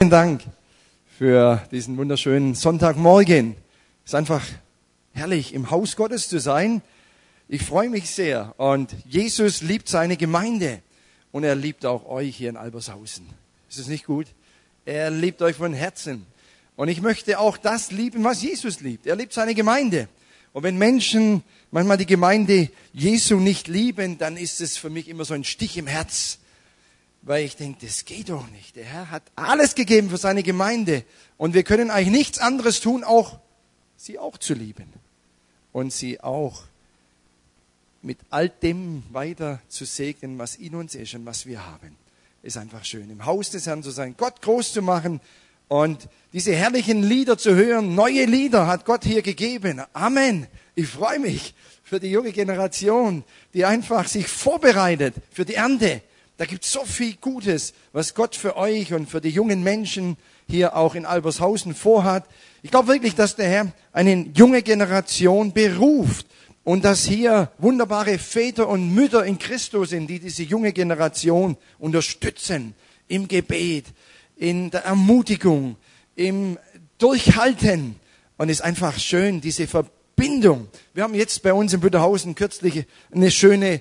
Vielen Dank für diesen wunderschönen Sonntagmorgen. Es ist einfach herrlich, im Haus Gottes zu sein. Ich freue mich sehr. Und Jesus liebt seine Gemeinde. Und er liebt auch euch hier in Albershausen. Ist es nicht gut? Er liebt euch von Herzen. Und ich möchte auch das lieben, was Jesus liebt. Er liebt seine Gemeinde. Und wenn Menschen manchmal die Gemeinde Jesu nicht lieben, dann ist es für mich immer so ein Stich im Herz. Weil ich denke, das geht doch nicht. Der Herr hat alles gegeben für seine Gemeinde. Und wir können eigentlich nichts anderes tun, auch sie auch zu lieben. Und sie auch mit all dem weiter zu segnen, was in uns ist und was wir haben. Ist einfach schön, im Haus des Herrn zu sein, Gott groß zu machen und diese herrlichen Lieder zu hören. Neue Lieder hat Gott hier gegeben. Amen. Ich freue mich für die junge Generation, die einfach sich vorbereitet für die Ernte. Da gibt es so viel Gutes, was Gott für euch und für die jungen Menschen hier auch in Albershausen vorhat. Ich glaube wirklich, dass der Herr eine junge Generation beruft und dass hier wunderbare Väter und Mütter in Christus sind, die diese junge Generation unterstützen im Gebet, in der Ermutigung, im Durchhalten. Und es ist einfach schön, diese Verbindung. Wir haben jetzt bei uns in Bütterhausen kürzlich eine schöne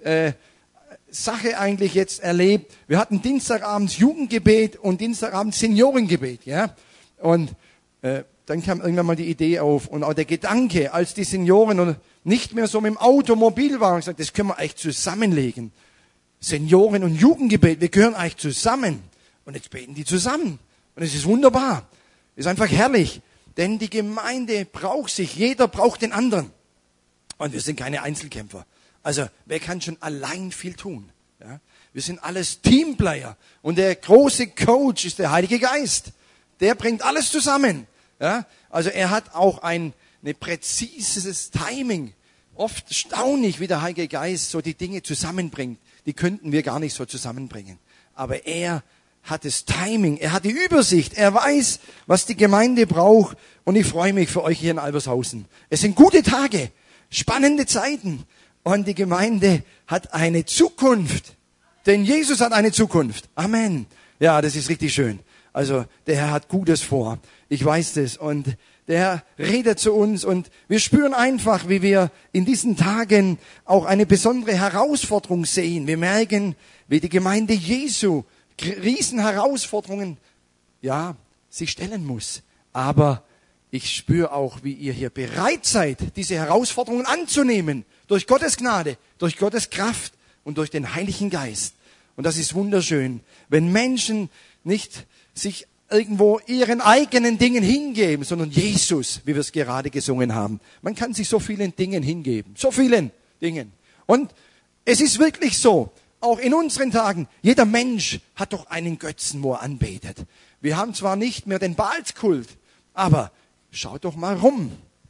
Sache eigentlich jetzt erlebt. Wir hatten Dienstagabends Jugendgebet und Dienstagabends Seniorengebet, ja. Und dann kam irgendwann mal die Idee auf und auch der Gedanke, als die Senioren nicht mehr so mit dem Automobil waren, gesagt, das können wir eigentlich zusammenlegen. Senioren und Jugendgebet, wir gehören eigentlich zusammen. Und jetzt beten die zusammen. Und es ist wunderbar. Es ist einfach herrlich. Denn die Gemeinde braucht sich. Jeder braucht den anderen. Und wir sind keine Einzelkämpfer. Also, wer kann schon allein viel tun? Ja? Wir sind alles Teamplayer. Und der große Coach ist der Heilige Geist. Der bringt alles zusammen. Ja? Also, er hat auch ein präzises Timing. Oft erstaunlich, wie der Heilige Geist so die Dinge zusammenbringt. Die könnten wir gar nicht so zusammenbringen. Aber er hat das Timing. Er hat die Übersicht. Er weiß, was die Gemeinde braucht. Und ich freue mich für euch hier in Albershausen. Es sind gute Tage. Spannende Zeiten. Und die Gemeinde hat eine Zukunft. Denn Jesus hat eine Zukunft. Amen. Ja, das ist richtig schön. Also der Herr hat Gutes vor. Ich weiß das. Und der Herr redet zu uns. Und wir spüren einfach, wie wir in diesen Tagen auch eine besondere Herausforderung sehen. Wir merken, wie die Gemeinde Jesu Riesenherausforderungen, ja, sich stellen muss. Aber ich spüre auch, wie ihr hier bereit seid, diese Herausforderungen anzunehmen. Durch Gottes Gnade, durch Gottes Kraft und durch den Heiligen Geist. Und das ist wunderschön, wenn Menschen nicht sich irgendwo ihren eigenen Dingen hingeben, sondern Jesus, wie wir es gerade gesungen haben. Man kann sich so vielen Dingen hingeben, so vielen Dingen. Und es ist wirklich so, auch in unseren Tagen, jeder Mensch hat doch einen Götzen, wo er anbetet. Wir haben zwar nicht mehr den Baalskult, aber schaut doch mal rum.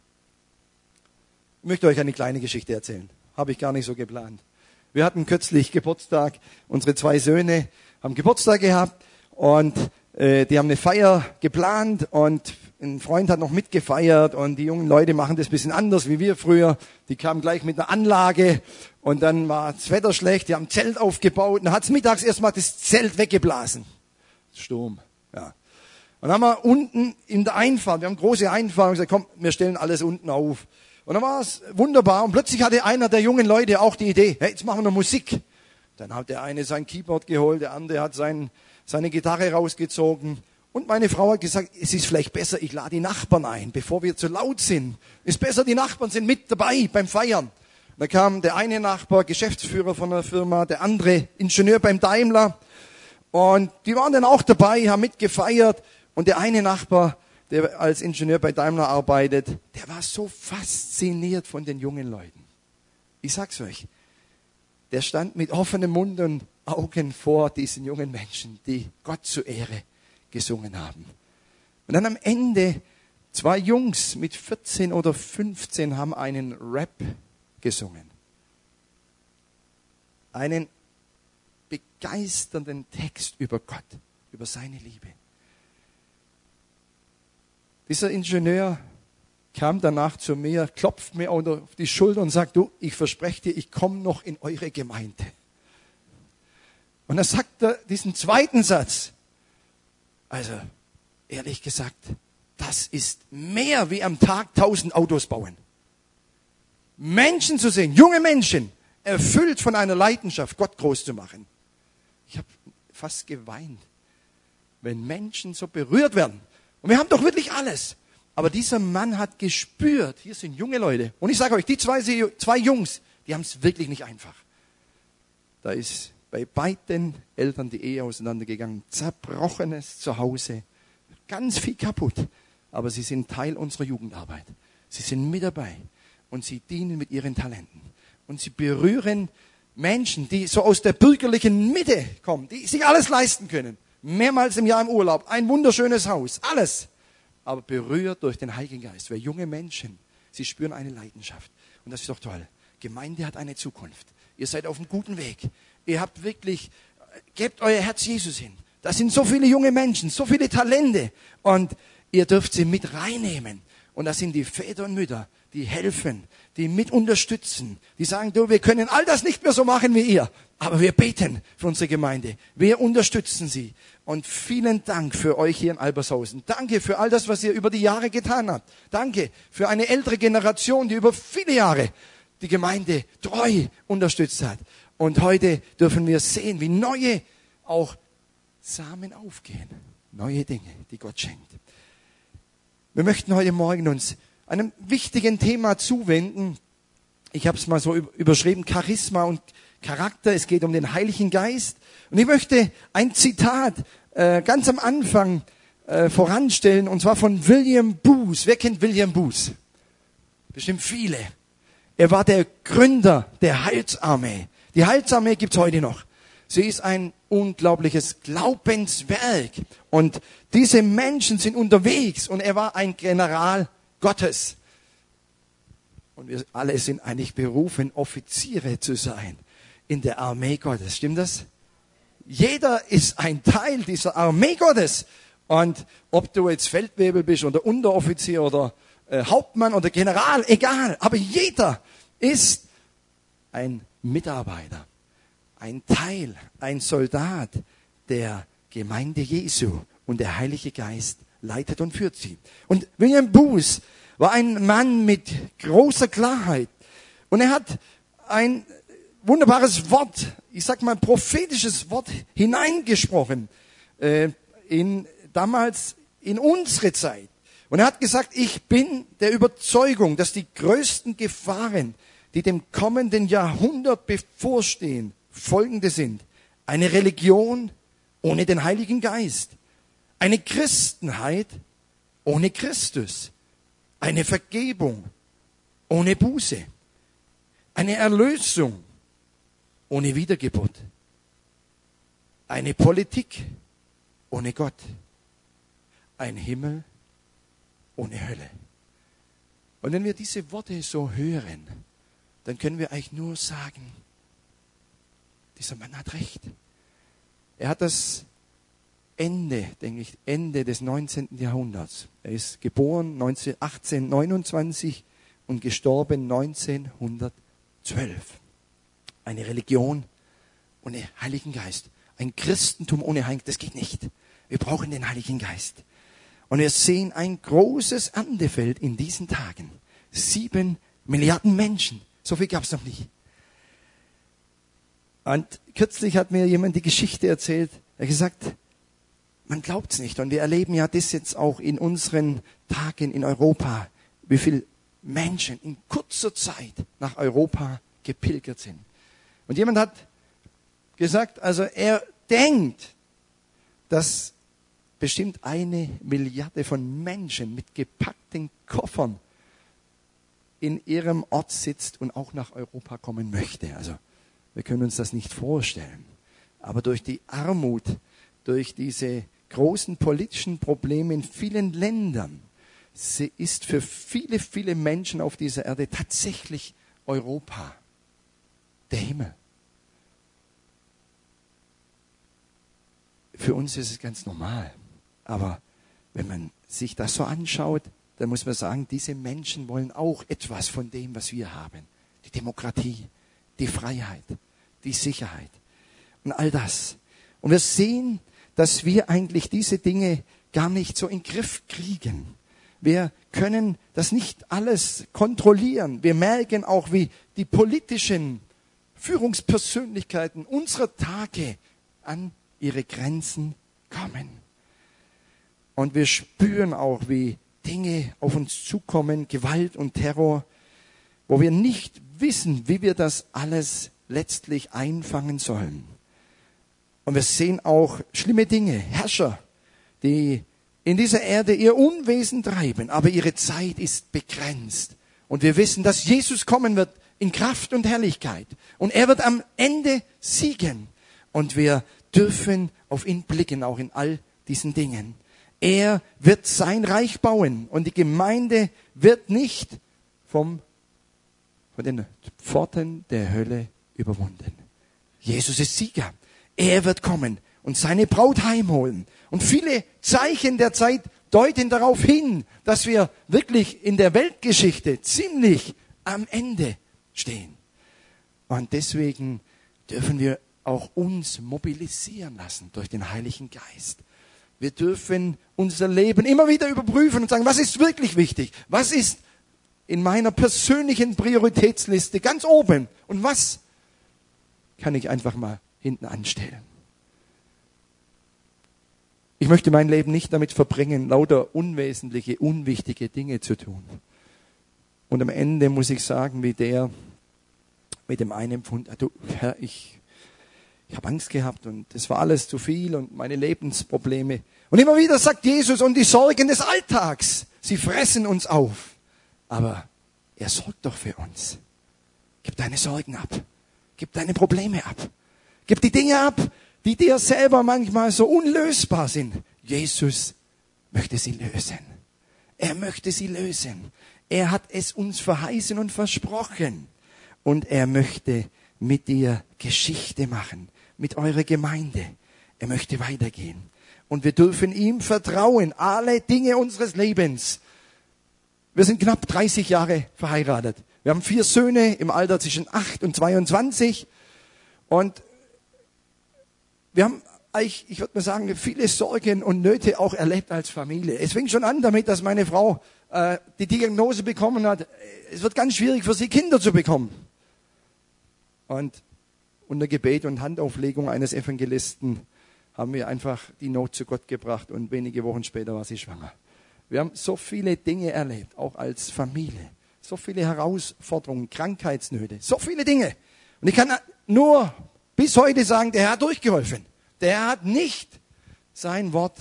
Ich möchte euch eine kleine Geschichte erzählen. Habe ich gar nicht so geplant. Wir hatten kürzlich Geburtstag. Unsere 2 Söhne haben Geburtstag gehabt und die haben eine Feier geplant und ein Freund hat noch mitgefeiert und die jungen Leute machen das ein bisschen anders wie wir früher. Die kamen gleich mit einer Anlage und dann war das Wetter schlecht. Die haben ein Zelt aufgebaut und dann hat es mittags erstmal das Zelt weggeblasen. Sturm, ja. Und dann haben wir unten in der Einfahrt, wir haben eine große Einfahrt, und gesagt, komm, wir stellen alles unten auf. Und dann war es wunderbar und plötzlich hatte einer der jungen Leute auch die Idee, hey, jetzt machen wir Musik. Dann hat der eine sein Keyboard geholt, der andere hat seine Gitarre rausgezogen. Und meine Frau hat gesagt, es ist vielleicht besser, ich lade die Nachbarn ein, bevor wir zu laut sind. Ist besser, die Nachbarn sind mit dabei beim Feiern. Da kam der eine Nachbar, Geschäftsführer von der Firma, der andere Ingenieur beim Daimler. Und die waren dann auch dabei, haben mitgefeiert. Und der eine Nachbar, der als Ingenieur bei Daimler arbeitet, der war so fasziniert von den jungen Leuten. Ich sag's euch, der stand mit offenem Mund und Augen vor diesen jungen Menschen, die Gott zur Ehre gesungen haben. Und dann am Ende 2 Jungs mit 14 oder 15 haben einen Rap gesungen. Einen begeisternden Text über Gott, über seine Liebe. Dieser Ingenieur kam danach zu mir, klopft mir auf die Schulter und sagt, du, ich verspreche dir, ich komme noch in eure Gemeinde. Und dann sagt er diesen zweiten Satz, Also, ehrlich gesagt, das ist mehr wie am Tag 1000 Autos bauen. Menschen zu sehen, junge Menschen, erfüllt von einer Leidenschaft, Gott groß zu machen. Ich habe fast geweint, wenn Menschen so berührt werden. Und wir haben doch wirklich alles. Aber dieser Mann hat gespürt, hier sind junge Leute. Und ich sage euch, die zwei Jungs, die haben es wirklich nicht einfach. Da ist bei beiden Eltern die Ehe auseinandergegangen. Zerbrochenes Zuhause. Ganz viel kaputt. Aber sie sind Teil unserer Jugendarbeit. Sie sind mit dabei. Und sie dienen mit ihren Talenten. Und sie berühren Menschen, die so aus der bürgerlichen Mitte kommen, die sich alles leisten können. Mehrmals im Jahr im Urlaub. Ein wunderschönes Haus. Alles. Aber berührt durch den Heiligen Geist. Weil junge Menschen, sie spüren eine Leidenschaft. Und das ist doch toll. Gemeinde hat eine Zukunft. Ihr seid auf einem guten Weg. Ihr habt wirklich, gebt euer Herz Jesus hin. Da sind so viele junge Menschen, so viele Talente. Und ihr dürft sie mit reinnehmen. Und das sind die Väter und Mütter, die helfen, die mit unterstützen. Die sagen, du, wir können all das nicht mehr so machen wie ihr. Aber wir beten für unsere Gemeinde. Wir unterstützen sie. Und vielen Dank für euch hier in Albershausen. Danke für all das, was ihr über die Jahre getan habt. Danke für eine ältere Generation, die über viele Jahre die Gemeinde treu unterstützt hat. Und heute dürfen wir sehen, wie neue auch Samen aufgehen. Neue Dinge, die Gott schenkt. Wir möchten heute Morgen uns einem wichtigen Thema zuwenden. Ich habe es mal so überschrieben, Charisma und Charakter. Es geht um den Heiligen Geist. Und ich möchte ein Zitat ganz am Anfang voranstellen, und zwar von William Booth. Wer kennt William Booth? Bestimmt viele. Er war der Gründer der Heilsarmee. Die Heilsarmee gibt's heute noch. Sie ist ein unglaubliches Glaubenswerk. Und diese Menschen sind unterwegs. Und er war ein General Gottes. Und wir alle sind eigentlich berufen, Offiziere zu sein in der Armee Gottes. Stimmt das? Jeder ist ein Teil dieser Armee Gottes. Und ob du jetzt Feldwebel bist oder Unteroffizier oder Hauptmann oder General, egal. Aber jeder ist ein Mitarbeiter, ein Teil, ein Soldat der Gemeinde Jesu. Und der Heilige Geist leitet und führt sie. Und William Booth war ein Mann mit großer Klarheit. Und er hat ein wunderbares Wort, ich sag mal prophetisches Wort hineingesprochen, damals in unsere Zeit. Und er hat gesagt, ich bin der Überzeugung, dass die größten Gefahren, die dem kommenden Jahrhundert bevorstehen, folgende sind. Eine Religion ohne den Heiligen Geist. Eine Christenheit ohne Christus. Eine Vergebung ohne Buße. Eine Erlösung ohne Wiedergeburt. Eine Politik ohne Gott. Ein Himmel ohne Hölle. Und wenn wir diese Worte so hören, dann können wir eigentlich nur sagen, dieser Mann hat recht. Er hat das Ende des 19. Jahrhunderts. Er ist geboren 1829 und gestorben 1912. Eine Religion ohne Heiligen Geist. Ein Christentum ohne Heiligen Geist, das geht nicht. Wir brauchen den Heiligen Geist. Und wir sehen ein großes Erntefeld in diesen Tagen. 7 Milliarden Menschen. So viel gab es noch nicht. Und kürzlich hat mir jemand die Geschichte erzählt. Er hat gesagt, man glaubt's nicht. Und wir erleben ja das jetzt auch in unseren Tagen in Europa, wie viele Menschen in kurzer Zeit nach Europa gepilgert sind. Und jemand hat gesagt, also er denkt, dass bestimmt 1 Milliarde von Menschen mit gepackten Koffern in ihrem Ort sitzt und auch nach Europa kommen möchte. Also wir können uns das nicht vorstellen. Aber durch die Armut, durch diese großen politischen Probleme in vielen Ländern, sie ist für viele, viele Menschen auf dieser Erde tatsächlich Europa der Himmel. Für uns ist es ganz normal. Aber wenn man sich das so anschaut, dann muss man sagen, diese Menschen wollen auch etwas von dem, was wir haben. Die Demokratie, die Freiheit, die Sicherheit und all das. Und wir sehen, dass wir eigentlich diese Dinge gar nicht so in den Griff kriegen. Wir können das nicht alles kontrollieren. Wir merken auch, wie die politischen Führungspersönlichkeiten unserer Tage an ihre Grenzen kommen. Und wir spüren auch, wie Dinge auf uns zukommen, Gewalt und Terror, wo wir nicht wissen, wie wir das alles letztlich einfangen sollen. Und wir sehen auch schlimme Dinge, Herrscher, die in dieser Erde ihr Unwesen treiben, aber ihre Zeit ist begrenzt. Und wir wissen, dass Jesus kommen wird in Kraft und Herrlichkeit. Und er wird am Ende siegen. Und wir dürfen auf ihn blicken, auch in all diesen Dingen. Er wird sein Reich bauen und die Gemeinde wird nicht von den Pforten der Hölle überwunden. Jesus ist Sieger. Er wird kommen und seine Braut heimholen. Und viele Zeichen der Zeit deuten darauf hin, dass wir wirklich in der Weltgeschichte ziemlich am Ende stehen. Und deswegen dürfen wir auch uns mobilisieren lassen durch den Heiligen Geist. Wir dürfen unser Leben immer wieder überprüfen und sagen, was ist wirklich wichtig? Was ist in meiner persönlichen Prioritätsliste ganz oben? Und was kann ich einfach mal hinten anstellen? Ich möchte mein Leben nicht damit verbringen, lauter unwesentliche, unwichtige Dinge zu tun. Und am Ende muss ich sagen, wie der mit dem einen Pfund, du Herr, ich habe Angst gehabt und es war alles zu viel und meine Lebensprobleme. Und immer wieder sagt Jesus, und die Sorgen des Alltags, sie fressen uns auf. Aber er sorgt doch für uns. Gib deine Sorgen ab. Gib deine Probleme ab. Gib die Dinge ab, die dir selber manchmal so unlösbar sind. Jesus möchte sie lösen. Er möchte sie lösen. Er hat es uns verheißen und versprochen. Und er möchte mit dir Geschichte machen, mit eurer Gemeinde. Er möchte weitergehen. Und wir dürfen ihm vertrauen, alle Dinge unseres Lebens. Wir sind knapp 30 Jahre verheiratet. Wir haben 4 Söhne im Alter zwischen 8 und 22. Und wir haben eigentlich, ich würde mal sagen, viele Sorgen und Nöte auch erlebt als Familie. Es fing schon an damit, dass meine Frau die Diagnose bekommen hat, es wird ganz schwierig für sie, Kinder zu bekommen. Und unter Gebet und Handauflegung eines Evangelisten haben wir einfach die Not zu Gott gebracht und wenige Wochen später war sie schwanger. Wir haben so viele Dinge erlebt, auch als Familie. So viele Herausforderungen, Krankheitsnöte, so viele Dinge. Und ich kann nur bis heute sagen, der Herr hat durchgeholfen. Der Herr hat nicht sein Wort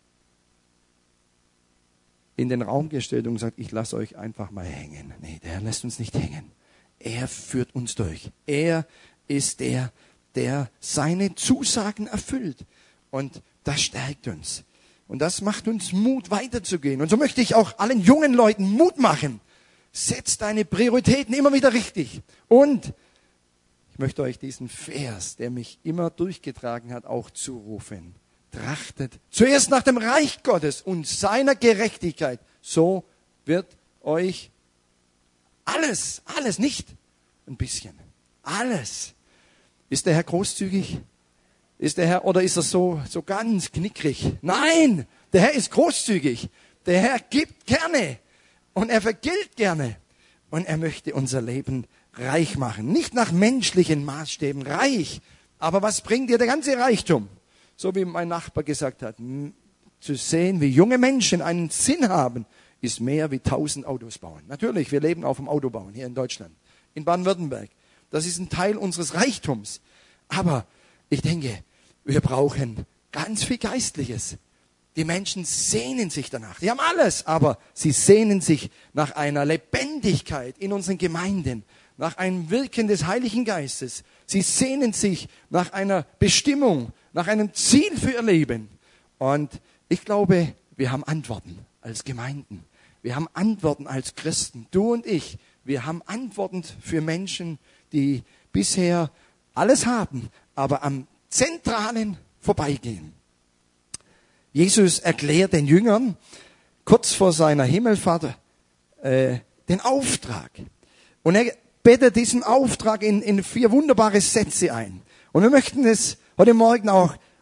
in den Raum gestellt und gesagt, ich lasse euch einfach mal hängen. Nee, der Herr lässt uns nicht hängen. Er führt uns durch. Er ist der, der seine Zusagen erfüllt. Und das stärkt uns. Und das macht uns Mut, weiterzugehen. Und so möchte ich auch allen jungen Leuten Mut machen. Setzt deine Prioritäten immer wieder richtig. Und ich möchte euch diesen Vers, der mich immer durchgetragen hat, auch zurufen. Trachtet zuerst nach dem Reich Gottes und seiner Gerechtigkeit. So wird euch alles, nicht ein bisschen, alles. Ist der Herr großzügig? Ist der Herr, oder ist er so ganz knickrig? Nein, der Herr ist großzügig. Der Herr gibt gerne und er vergilt gerne. Und er möchte unser Leben reich machen. Nicht nach menschlichen Maßstäben, reich. Aber was bringt dir der ganze Reichtum? So wie mein Nachbar gesagt hat, zu sehen, wie junge Menschen einen Sinn haben, ist mehr wie 1000 Autos bauen. Natürlich, wir leben auf dem Autobauen hier in Deutschland, in Baden-Württemberg. Das ist ein Teil unseres Reichtums. Aber ich denke, wir brauchen ganz viel Geistliches. Die Menschen sehnen sich danach. Die haben alles, aber sie sehnen sich nach einer Lebendigkeit in unseren Gemeinden, nach einem Wirken des Heiligen Geistes. Sie sehnen sich nach einer Bestimmung, nach einem Ziel für ihr Leben. Und ich glaube, wir haben Antworten als Gemeinden. Wir haben Antworten als Christen. Du und ich, wir haben Antworten für Menschen, die bisher alles haben, aber am Zentralen vorbeigehen. Jesus erklärt den Jüngern kurz vor seiner Himmelfahrt den Auftrag. Und er bettet diesen Auftrag in 4 wunderbare Sätze ein. Und wir möchten es heute Morgen auch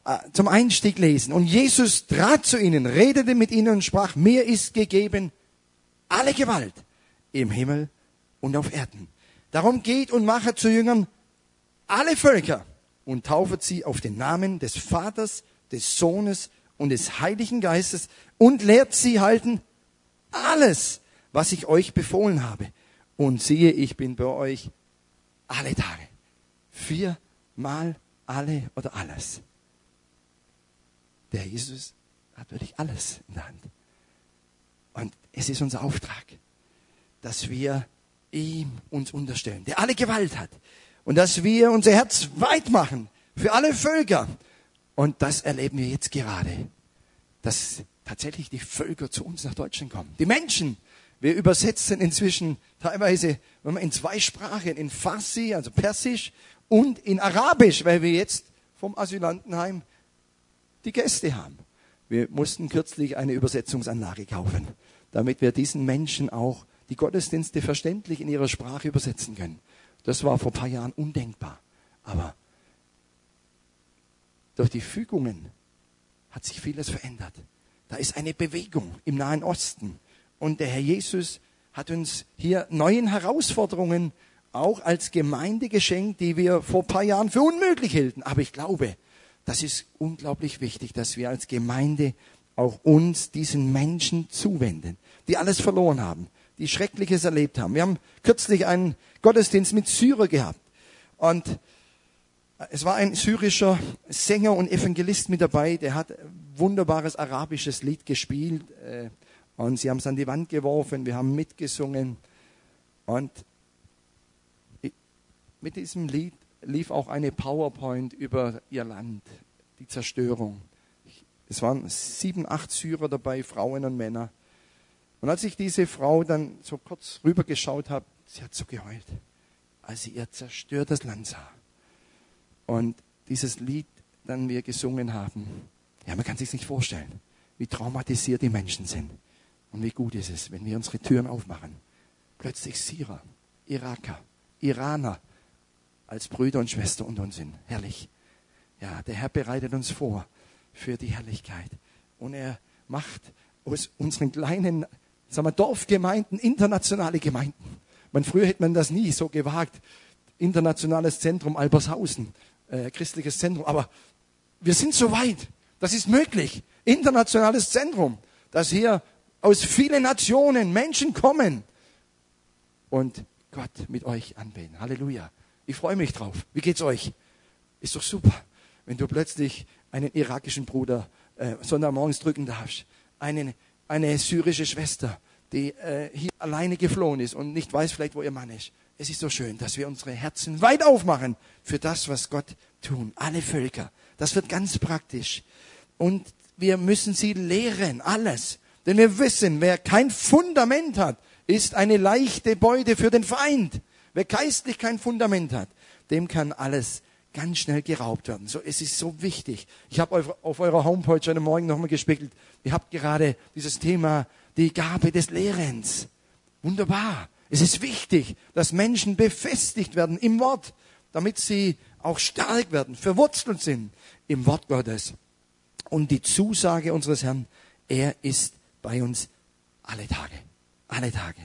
zum Einstieg lesen. Und Jesus trat zu ihnen, redete mit ihnen und sprach, mir ist gegeben alle Gewalt im Himmel und auf Erden. Darum geht und machet zu Jüngern alle Völker und taufet sie auf den Namen des Vaters, des Sohnes und des Heiligen Geistes und lehrt sie halten alles, was ich euch befohlen habe. Und siehe, ich bin bei euch alle Tage. 4-mal alle oder alles. Der Jesus hat wirklich alles in der Hand. Und es ist unser Auftrag, dass wir ihm uns unterstellen, der alle Gewalt hat. Und dass wir unser Herz weit machen für alle Völker. Und das erleben wir jetzt gerade, dass tatsächlich die Völker zu uns nach Deutschland kommen. Die Menschen, wir übersetzen inzwischen teilweise, wenn wir in 2 Sprachen, in Farsi, also Persisch, und in Arabisch, weil wir jetzt vom Asylantenheim die Gäste haben. Wir mussten kürzlich eine Übersetzungsanlage kaufen, damit wir diesen Menschen auch die Gottesdienste verständlich in ihrer Sprache übersetzen können. Das war vor ein paar Jahren undenkbar. Aber durch die Fügungen hat sich vieles verändert. Da ist eine Bewegung im Nahen Osten. Und der Herr Jesus hat uns hier neuen Herausforderungen auch als Gemeinde geschenkt, die wir vor ein paar Jahren für unmöglich hielten. Aber ich glaube, das ist unglaublich wichtig, dass wir als Gemeinde auch uns diesen Menschen zuwenden, die alles verloren haben, die Schreckliches erlebt haben. Wir haben kürzlich einen Gottesdienst mit Syrer gehabt. Und es war ein syrischer Sänger und Evangelist mit dabei, der hat wunderbares arabisches Lied gespielt. Und sie haben es an die Wand geworfen, wir haben mitgesungen. Und mit diesem Lied lief auch eine PowerPoint über ihr Land, die Zerstörung. Es waren 7, 8 Syrer dabei, Frauen und Männer. Und als ich diese Frau dann so kurz rübergeschaut habe, sie hat so geheult, als sie ihr zerstörtes Land sah. Und dieses Lied dann wir gesungen haben, ja, man kann sich nicht vorstellen, wie traumatisiert die Menschen sind. Und wie gut ist es, wenn wir unsere Türen aufmachen. Plötzlich Syrer, Iraker, Iraner als Brüder und Schwestern unter uns sind. Herrlich. Ja, der Herr bereitet uns vor für die Herrlichkeit. Und er macht aus unseren kleinen, sagen wir, Dorfgemeinden internationale Gemeinden. Früher hätte man das nie so gewagt. Internationales Zentrum Albershausen, christliches Zentrum. Aber wir sind so weit. Das ist möglich. Internationales Zentrum, dass hier aus vielen Nationen Menschen kommen und Gott mit euch anbeten. Halleluja. Ich freue mich drauf. Wie geht's euch? Ist doch super, wenn du plötzlich einen irakischen Bruder Sonntagmorgens drücken darfst. Eine syrische Schwester, die hier alleine geflohen ist und nicht weiß vielleicht, wo ihr Mann ist. Es ist so schön, dass wir unsere Herzen weit aufmachen für das, was Gott tun. Alle Völker. Das wird ganz praktisch. Und wir müssen sie lehren, alles. Denn wir wissen, wer kein Fundament hat, ist eine leichte Beute für den Feind. Wer geistlich kein Fundament hat, dem kann alles ganz schnell geraubt werden. So, es ist so wichtig. Ich habe auf eurer Homepage heute Morgen nochmal gespiegelt. Ihr habt gerade dieses Thema, die Gabe des Lehrens. Wunderbar. Es ist wichtig, dass Menschen befestigt werden im Wort, damit sie auch stark werden, verwurzelt sind im Wort Gottes. Und die Zusage unseres Herrn, er ist bei uns alle Tage. Alle Tage.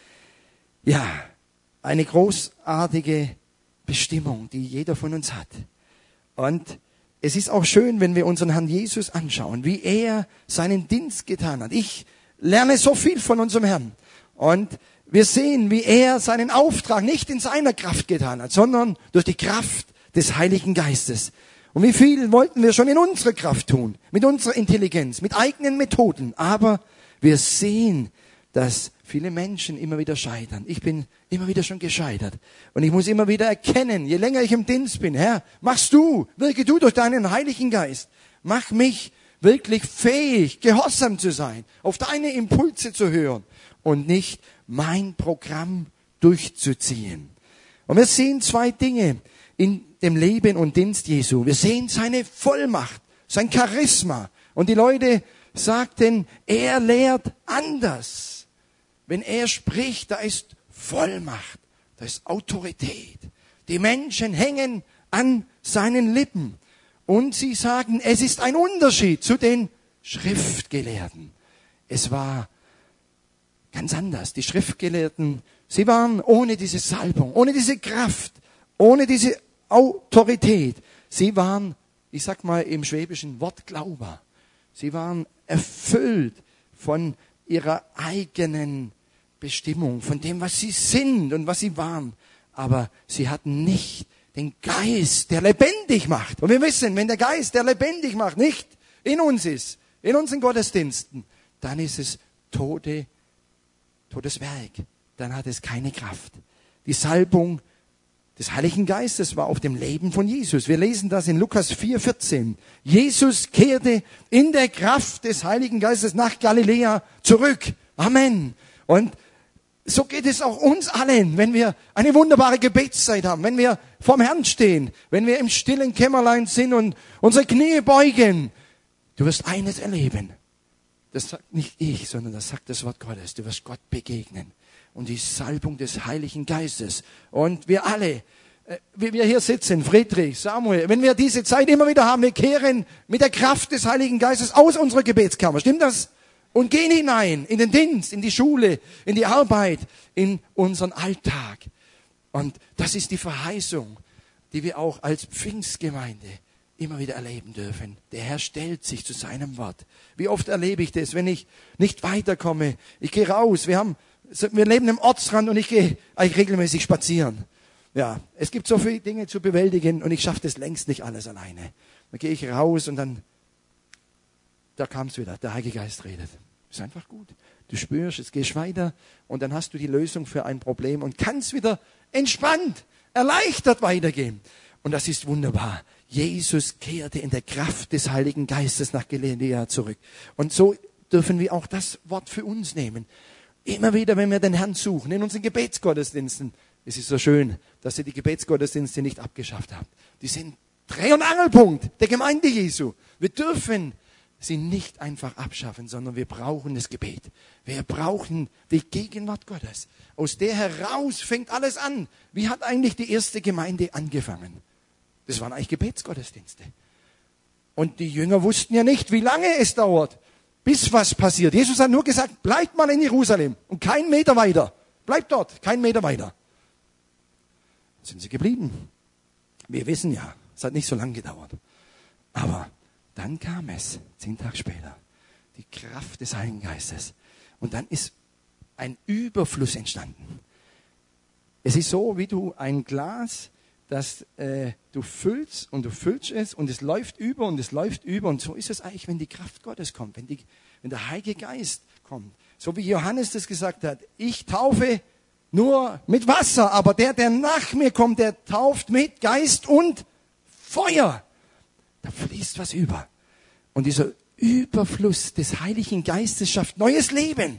Ja, eine großartige Bestimmung, die jeder von uns hat. Und es ist auch schön, wenn wir unseren Herrn Jesus anschauen, wie er seinen Dienst getan hat. Ich lerne so viel von unserem Herrn. Und wir sehen, wie er seinen Auftrag nicht in seiner Kraft getan hat, sondern durch die Kraft des Heiligen Geistes. Und wie viel wollten wir schon in unserer Kraft tun, mit unserer Intelligenz, mit eigenen Methoden. Aber wir sehen, dass viele Menschen immer wieder scheitern. Ich bin immer wieder schon gescheitert. Und ich muss immer wieder erkennen, je länger ich im Dienst bin, Herr, wirke du durch deinen Heiligen Geist. Mach mich wirklich fähig, gehorsam zu sein, auf deine Impulse zu hören und nicht mein Programm durchzuziehen. Und wir sehen 2 Dinge in dem Leben und Dienst Jesu. Wir sehen seine Vollmacht, sein Charisma. Und die Leute sagten, er lehrt anders. Wenn er spricht, da ist Vollmacht, da ist Autorität. Die Menschen hängen an seinen Lippen. Und sie sagen, es ist ein Unterschied zu den Schriftgelehrten. Es war ganz anders. Die Schriftgelehrten, sie waren ohne diese Salbung, ohne diese Kraft, ohne diese Autorität. Sie waren, ich sag mal im Schwäbischen, Wortglauber. Sie waren erfüllt von ihrer eigenen Bestimmung, von dem, was sie sind und was sie waren. Aber sie hatten nicht den Geist, der lebendig macht. Und wir wissen, wenn der Geist, der lebendig macht, nicht in uns ist, in unseren Gottesdiensten, dann ist es totes Werk. Dann hat es keine Kraft. Die Salbung des Heiligen Geistes war auf dem Leben von Jesus. Wir lesen das in Lukas 4,14. Jesus kehrte in der Kraft des Heiligen Geistes nach Galiläa zurück. Amen. Und so geht es auch uns allen, wenn wir eine wunderbare Gebetszeit haben, wenn wir vorm Herrn stehen, wenn wir im stillen Kämmerlein sind und unsere Knie beugen. Du wirst eines erleben. Das sagt nicht ich, sondern das sagt das Wort Gottes. Du wirst Gott begegnen. Und die Salbung des Heiligen Geistes. Und wir alle, wie wir hier sitzen, Friedrich, Samuel, wenn wir diese Zeit immer wieder haben, wir kehren mit der Kraft des Heiligen Geistes aus unserer Gebetskammer. Stimmt das? Und gehen hinein in den Dienst, in die Schule, in die Arbeit, in unseren Alltag. Und das ist die Verheißung, die wir auch als Pfingstgemeinde immer wieder erleben dürfen. Der Herr stellt sich zu seinem Wort. Wie oft erlebe ich das, wenn ich nicht weiterkomme? Ich gehe raus, wir leben im Ortsrand und ich gehe eigentlich regelmäßig spazieren. Ja, es gibt so viele Dinge zu bewältigen und ich schaffe das längst nicht alles alleine. Dann gehe ich raus und dann, da kam es wieder, der Heilige Geist redet. Ist einfach gut. Du spürst, es geht weiter und dann hast du die Lösung für ein Problem und kannst wieder entspannt, erleichtert weitergehen. Und das ist wunderbar. Jesus kehrte in der Kraft des Heiligen Geistes nach Galiläa zurück. Und so dürfen wir auch das Wort für uns nehmen. Immer wieder, wenn wir den Herrn suchen, in unseren Gebetsgottesdiensten. Es ist so schön, dass ihr die Gebetsgottesdienste nicht abgeschafft habt. Die sind Dreh- und Angelpunkt der Gemeinde Jesu. Wir dürfen sie nicht einfach abschaffen, sondern wir brauchen das Gebet. Wir brauchen die Gegenwart Gottes. Aus der heraus fängt alles an. Wie hat eigentlich die erste Gemeinde angefangen? Das waren eigentlich Gebetsgottesdienste. Und die Jünger wussten ja nicht, wie lange es dauert, bis was passiert. Jesus hat nur gesagt, bleibt mal in Jerusalem und keinen Meter weiter. Bleibt dort, keinen Meter weiter. Sind sie geblieben. Wir wissen ja, es hat nicht so lange gedauert. Aber dann kam es, 10 Tage später, die Kraft des Heiligen Geistes. Und dann ist ein Überfluss entstanden. Es ist so, wie du ein Glas, das du füllst und du füllst es und es läuft über und es läuft über. Und so ist es eigentlich, wenn die Kraft Gottes kommt, wenn der Heilige Geist kommt. So wie Johannes das gesagt hat, ich taufe nur mit Wasser, aber der nach mir kommt, der tauft mit Geist und Feuer. Da fließt was über. Und dieser Überfluss des Heiligen Geistes schafft neues Leben.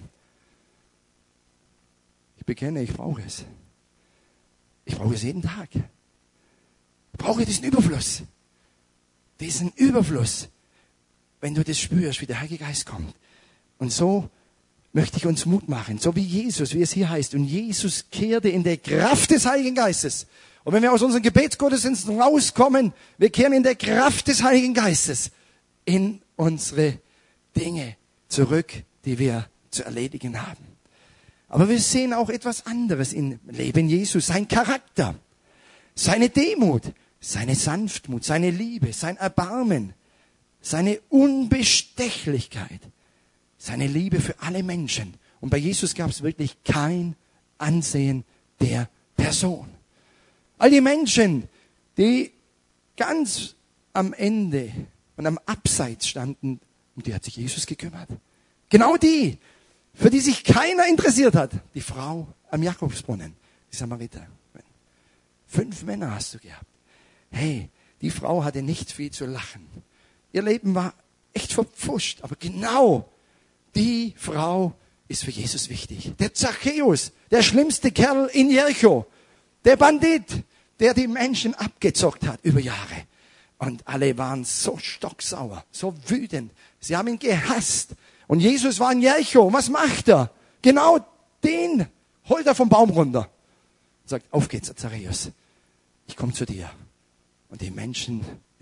Ich bekenne, ich brauche es. Ich brauche es jeden Tag. Ich brauche diesen Überfluss. Diesen Überfluss. Wenn du das spürst, wie der Heilige Geist kommt. Und so möchte ich uns Mut machen, so wie Jesus, wie es hier heißt. Und Jesus kehrte in der Kraft des Heiligen Geistes. Und wenn wir aus unseren Gebetsgottesdiensten rauskommen, wir kehren in der Kraft des Heiligen Geistes in unsere Dinge zurück, die wir zu erledigen haben. Aber wir sehen auch etwas anderes im Leben Jesus, sein Charakter, seine Demut, seine Sanftmut, seine Liebe, sein Erbarmen, seine Unbestechlichkeit, seine Liebe für alle Menschen. Und bei Jesus gab es wirklich kein Ansehen der Person. All die Menschen, die ganz am Ende und am Abseits standen, um die hat sich Jesus gekümmert. Genau die, für die sich keiner interessiert hat. Die Frau am Jakobsbrunnen, die Samariterin. 5 Männer hast du gehabt. Hey, die Frau hatte nicht viel zu lachen. Ihr Leben war echt verpfuscht, aber genau die Frau ist für Jesus wichtig. Der Zachäus, der schlimmste Kerl in Jericho. Der Bandit, der die Menschen abgezockt hat über Jahre. Und alle waren so stocksauer, so wütend. Sie haben ihn gehasst. Und Jesus war in Jericho. Was macht er? Genau den holt er vom Baum runter. Und sagt, auf geht's, Zachäus. Ich komme zu dir. Und die Menschen,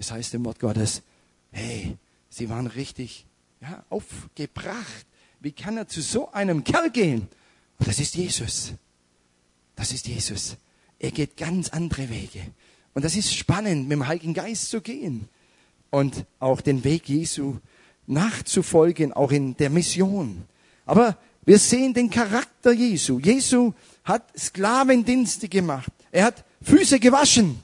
Es heißt im Wort Gottes, hey, sie waren richtig aufgebracht. Wie kann er zu so einem Kerl gehen? Und das ist Jesus. Das ist Jesus. Er geht ganz andere Wege. Und das ist spannend, mit dem Heiligen Geist zu gehen. Und auch den Weg Jesu nachzufolgen, auch in der Mission. Aber wir sehen den Charakter Jesu. Jesu hat Sklavendienste gemacht. Er hat Füße gewaschen.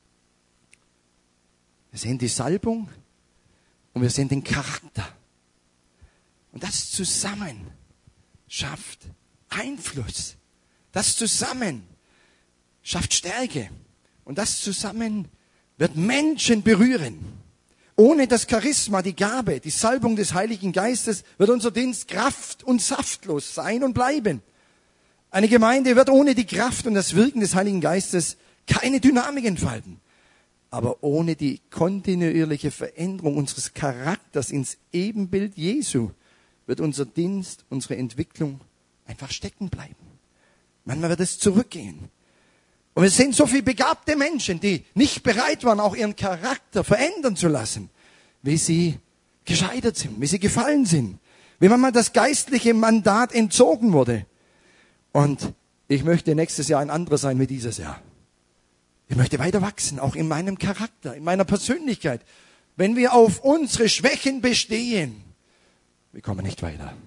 Wir sehen die Salbung und wir sehen den Charakter. Und das zusammen schafft Einfluss. Das zusammen schafft Stärke. Und das zusammen wird Menschen berühren. Ohne das Charisma, die Gabe, die Salbung des Heiligen Geistes wird unser Dienst kraft- und saftlos sein und bleiben. Eine Gemeinde wird ohne die Kraft und das Wirken des Heiligen Geistes keine Dynamik entfalten. Aber ohne die kontinuierliche Veränderung unseres Charakters ins Ebenbild Jesu wird unser Dienst, unsere Entwicklung einfach stecken bleiben. Manchmal wird es zurückgehen. Und wir sehen so viele begabte Menschen, die nicht bereit waren, auch ihren Charakter verändern zu lassen, wie sie gescheitert sind, wie sie gefallen sind, wie manchmal das geistliche Mandat entzogen wurde. Und ich möchte nächstes Jahr ein anderer sein wie dieses Jahr. Ich möchte weiter wachsen, auch in meinem Charakter, in meiner Persönlichkeit. Wenn wir auf unsere Schwächen bestehen, wir kommen nicht weiter.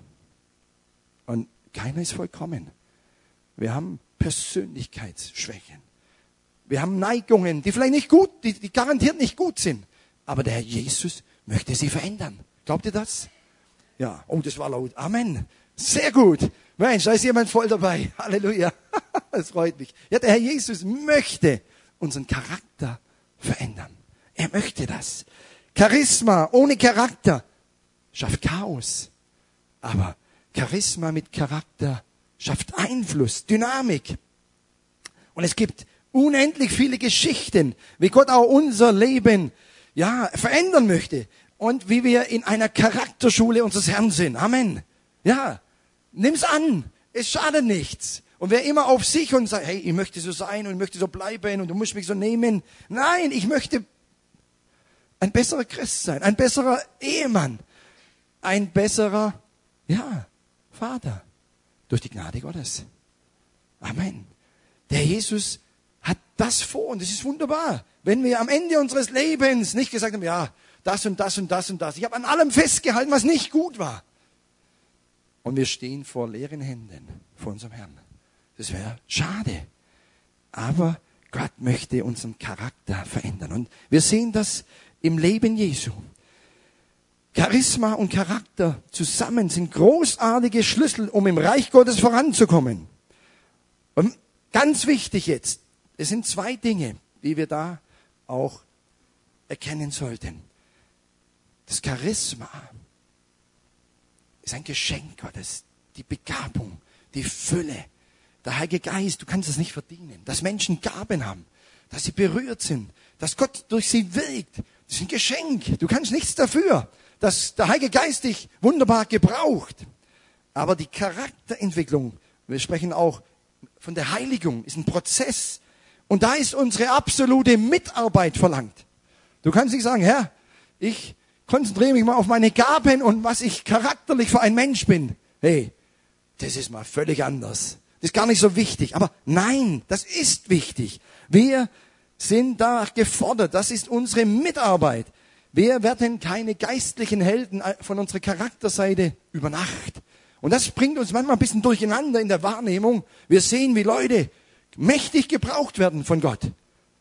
Und keiner ist vollkommen. Wir haben Persönlichkeitsschwächen. Wir haben Neigungen, die vielleicht nicht gut, die garantiert nicht gut sind. Aber der Herr Jesus möchte sie verändern. Glaubt ihr das? Ja. Oh, das war laut. Amen. Sehr gut. Mensch, da ist jemand voll dabei. Halleluja. Das freut mich. Ja, der Herr Jesus möchte unseren Charakter verändern. Er möchte das. Charisma ohne Charakter schafft Chaos. Aber Charisma mit Charakter schafft Einfluss, Dynamik. Und es gibt unendlich viele Geschichten, wie Gott auch unser Leben verändern möchte. Und wie wir in einer Charakterschule unseres Herrn sind. Amen. Ja, nimm's an. Es schadet nichts. Und wer immer auf sich und sagt, hey, ich möchte so sein und ich möchte so bleiben und du musst mich so nehmen. Nein, ich möchte ein besserer Christ sein, ein besserer Ehemann, ein besserer, Vater. Durch die Gnade Gottes. Amen. Der Jesus hat das vor und das ist wunderbar. Wenn wir am Ende unseres Lebens nicht gesagt haben, ja, das und das und das und das. Ich habe an allem festgehalten, was nicht gut war. Und wir stehen vor leeren Händen vor unserem Herrn. Das wäre schade. Aber Gott möchte unseren Charakter verändern. Und wir sehen das im Leben Jesu. Charisma und Charakter zusammen sind großartige Schlüssel, um im Reich Gottes voranzukommen. Und ganz wichtig jetzt, es sind zwei Dinge, die wir da auch erkennen sollten. Das Charisma ist ein Geschenk Gottes, die Begabung, die Fülle. Der Heilige Geist, du kannst es nicht verdienen, dass Menschen Gaben haben, dass sie berührt sind, dass Gott durch sie wirkt. Das ist ein Geschenk, du kannst nichts dafür, dass der Heilige Geist dich wunderbar gebraucht. Aber die Charakterentwicklung, wir sprechen auch von der Heiligung, ist ein Prozess. Und da ist unsere absolute Mitarbeit verlangt. Du kannst nicht sagen, Herr, ich konzentriere mich mal auf meine Gaben und was ich charakterlich für ein Mensch bin. Hey, das ist mal völlig anders. Das ist gar nicht so wichtig. Aber nein, das ist wichtig. Wir sind da gefordert. Das ist unsere Mitarbeit. Wir werden keine geistlichen Helden von unserer Charakterseite über Nacht. Und das bringt uns manchmal ein bisschen durcheinander in der Wahrnehmung. Wir sehen, wie Leute mächtig gebraucht werden von Gott.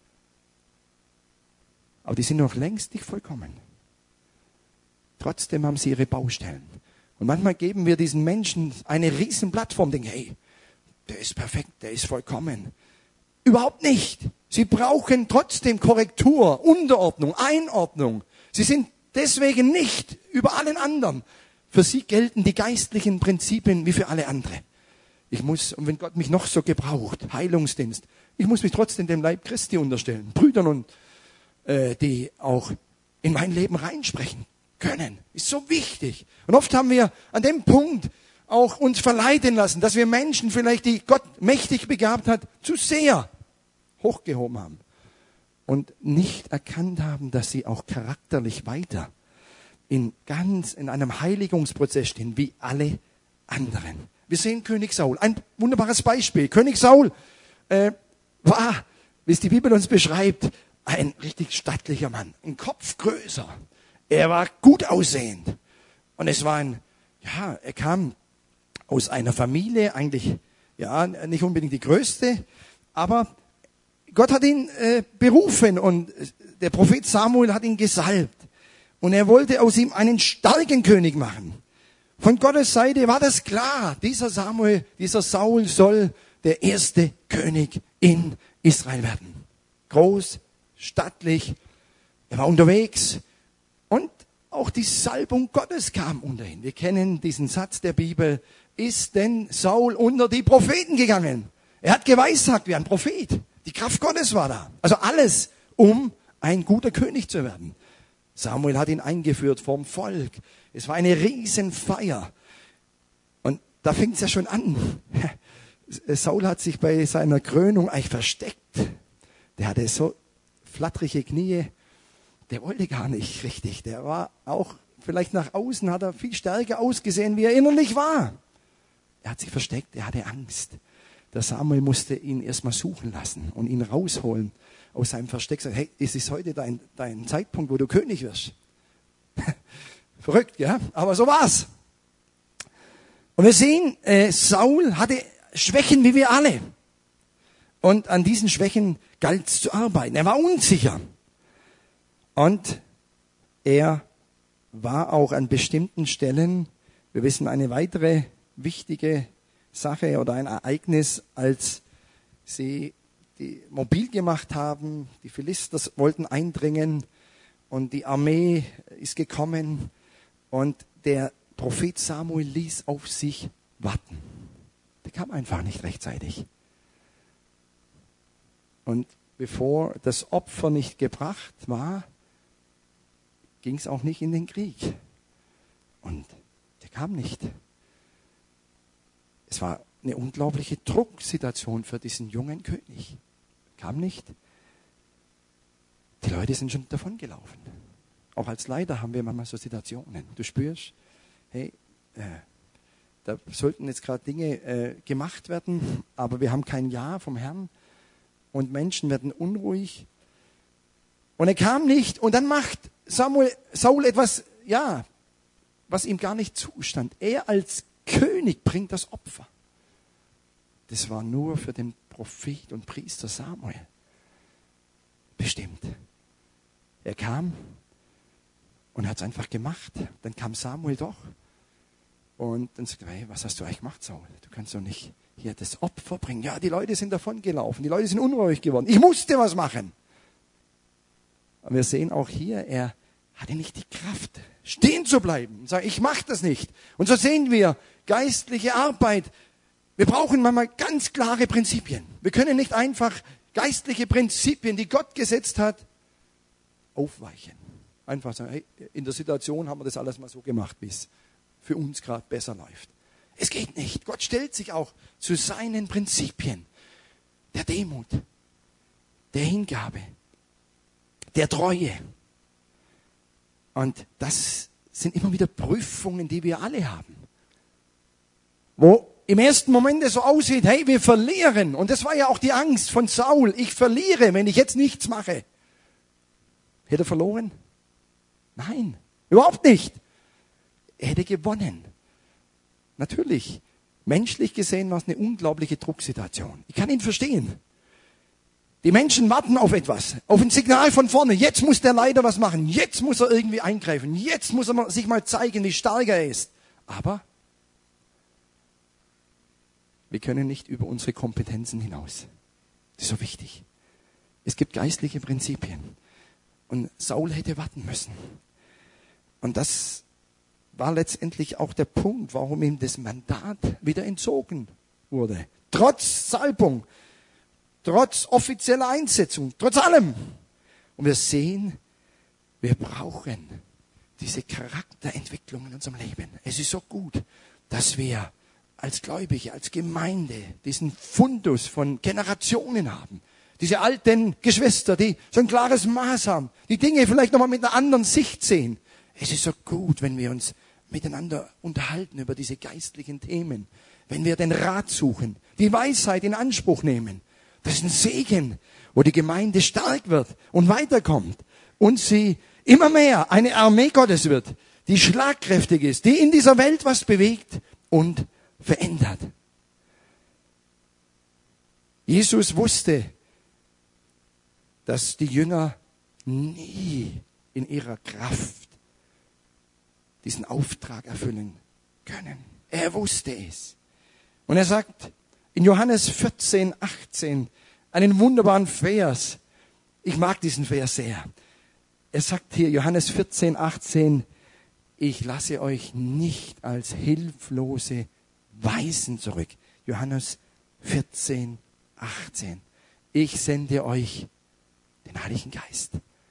Aber die sind noch längst nicht vollkommen. Trotzdem haben sie ihre Baustellen. Und manchmal geben wir diesen Menschen eine riesen Plattform, denken, hey, der ist perfekt, der ist vollkommen. Überhaupt nicht. Sie brauchen trotzdem Korrektur, Unterordnung, Einordnung. Sie sind deswegen nicht über allen anderen. Für sie gelten die geistlichen Prinzipien wie für alle andere. Ich muss, und wenn Gott mich noch so gebraucht, Heilungsdienst, ich muss mich trotzdem dem Leib Christi unterstellen. Brüdern und die auch in mein Leben reinsprechen können. Ist so wichtig. Und oft haben wir an dem Punkt auch uns verleiten lassen, dass wir Menschen vielleicht, die Gott mächtig begabt hat, zu sehr hochgehoben haben. und nicht erkannt haben, dass sie auch charakterlich weiter in einem Heiligungsprozess stehen, wie alle anderen. Wir sehen König Saul, ein wunderbares Beispiel. König Saul war, wie es die Bibel uns beschreibt, ein richtig stattlicher Mann, ein Kopf größer. Er war gut aussehend. Und es war er kam aus einer Familie, eigentlich, nicht unbedingt die größte, aber Gott hat ihn berufen und der Prophet Samuel hat ihn gesalbt. Und er wollte aus ihm einen starken König machen. Von Gottes Seite war das klar. Dieser Saul soll der erste König in Israel werden. Groß, stattlich, er war unterwegs und auch die Salbung Gottes kam unter ihn. Wir kennen diesen Satz der Bibel, ist denn Saul unter die Propheten gegangen? Er hat geweissagt wie ein Prophet. Die Kraft Gottes war da. Also alles, um ein guter König zu werden. Samuel hat ihn eingeführt vom Volk. Es war eine Riesenfeier. Und da fängt es ja schon an. Saul hat sich bei seiner Krönung eigentlich versteckt. Der hatte so flatterige Knie. Der wollte gar nicht richtig. Der war auch, vielleicht nach außen hat er viel stärker ausgesehen, wie er innerlich war. Er hat sich versteckt, er hatte Angst. Der Samuel musste ihn erstmal suchen lassen und ihn rausholen aus seinem Versteck. Sagen, hey, es ist heute dein Zeitpunkt, wo du König wirst. Verrückt, ja? Aber so war's. Und wir sehen, Saul hatte Schwächen wie wir alle. Und an diesen Schwächen galt es zu arbeiten. Er war unsicher. Und er war auch an bestimmten Stellen, wir wissen eine weitere wichtige Sache oder ein Ereignis, als sie die mobil gemacht haben, die Philister wollten eindringen und die Armee ist gekommen und der Prophet Samuel ließ auf sich warten. Der kam einfach nicht rechtzeitig. Und bevor das Opfer nicht gebracht war, ging es auch nicht in den Krieg. Und der kam nicht. Es war eine unglaubliche Drucksituation für diesen jungen König. Kam nicht. Die Leute sind schon davongelaufen. Auch als Leiter haben wir manchmal so Situationen. Du spürst, hey, da sollten jetzt gerade Dinge gemacht werden, aber wir haben kein Ja vom Herrn und Menschen werden unruhig. Und er kam nicht und dann macht Saul etwas, was ihm gar nicht zustand. Er als König bringt das Opfer. Das war nur für den Prophet und Priester Samuel bestimmt. Er kam und hat es einfach gemacht. Dann kam Samuel doch und dann sagt er, hey, was hast du eigentlich gemacht, Saul? Du kannst doch nicht hier das Opfer bringen. Ja, die Leute sind davon gelaufen, die Leute sind unruhig geworden. Ich musste was machen. Und wir sehen auch hier, er hatte nicht die Kraft, stehen zu bleiben und sagen, ich mache das nicht. Und so sehen wir geistliche Arbeit. Wir brauchen manchmal ganz klare Prinzipien. Wir können nicht einfach geistliche Prinzipien, die Gott gesetzt hat, aufweichen. Einfach sagen, hey, in der Situation haben wir das alles mal so gemacht, wie es für uns gerade besser läuft. Es geht nicht. Gott stellt sich auch zu seinen Prinzipien der Demut, der Hingabe, der Treue. Und das sind immer wieder Prüfungen, die wir alle haben. Wo im ersten Moment es so aussieht, hey, wir verlieren. Und das war ja auch die Angst von Saul. Ich verliere, wenn ich jetzt nichts mache. Hätte er verloren? Nein, überhaupt nicht. Er hätte gewonnen. Natürlich, menschlich gesehen war es eine unglaubliche Drucksituation. Ich kann ihn verstehen. Die Menschen warten auf etwas, auf ein Signal von vorne. Jetzt muss der Leiter was machen. Jetzt muss er irgendwie eingreifen. Jetzt muss er sich mal zeigen, wie stark er ist. Aber wir können nicht über unsere Kompetenzen hinaus. Das ist so wichtig. Es gibt geistliche Prinzipien. Und Saul hätte warten müssen. Und das war letztendlich auch der Punkt, warum ihm das Mandat wieder entzogen wurde. Trotz Salbung, trotz offizieller Einsetzung, trotz allem. Und wir sehen, wir brauchen diese Charakterentwicklung in unserem Leben. Es ist so gut, dass wir als Gläubige, als Gemeinde diesen Fundus von Generationen haben, Diese alten Geschwister, die so ein klares Maß haben, die Dinge vielleicht nochmal mit einer anderen Sicht sehen. Es ist so gut, wenn wir uns miteinander unterhalten über diese geistlichen Themen, wenn wir den Rat suchen, die Weisheit in Anspruch nehmen. Das ist ein Segen, wo die Gemeinde stark wird und weiterkommt und sie immer mehr eine Armee Gottes wird, die schlagkräftig ist, die in dieser Welt was bewegt und verändert. Jesus wusste, dass die Jünger nie in ihrer Kraft diesen Auftrag erfüllen können. Er wusste es. Und er sagt in Johannes 14, 18 einen wunderbaren Vers. Ich mag diesen Vers sehr. Er sagt hier, Johannes 14, 18, ich lasse euch nicht als hilflose Waisen zurück. Johannes 14, 18. Ich sende euch den Heiligen Geist.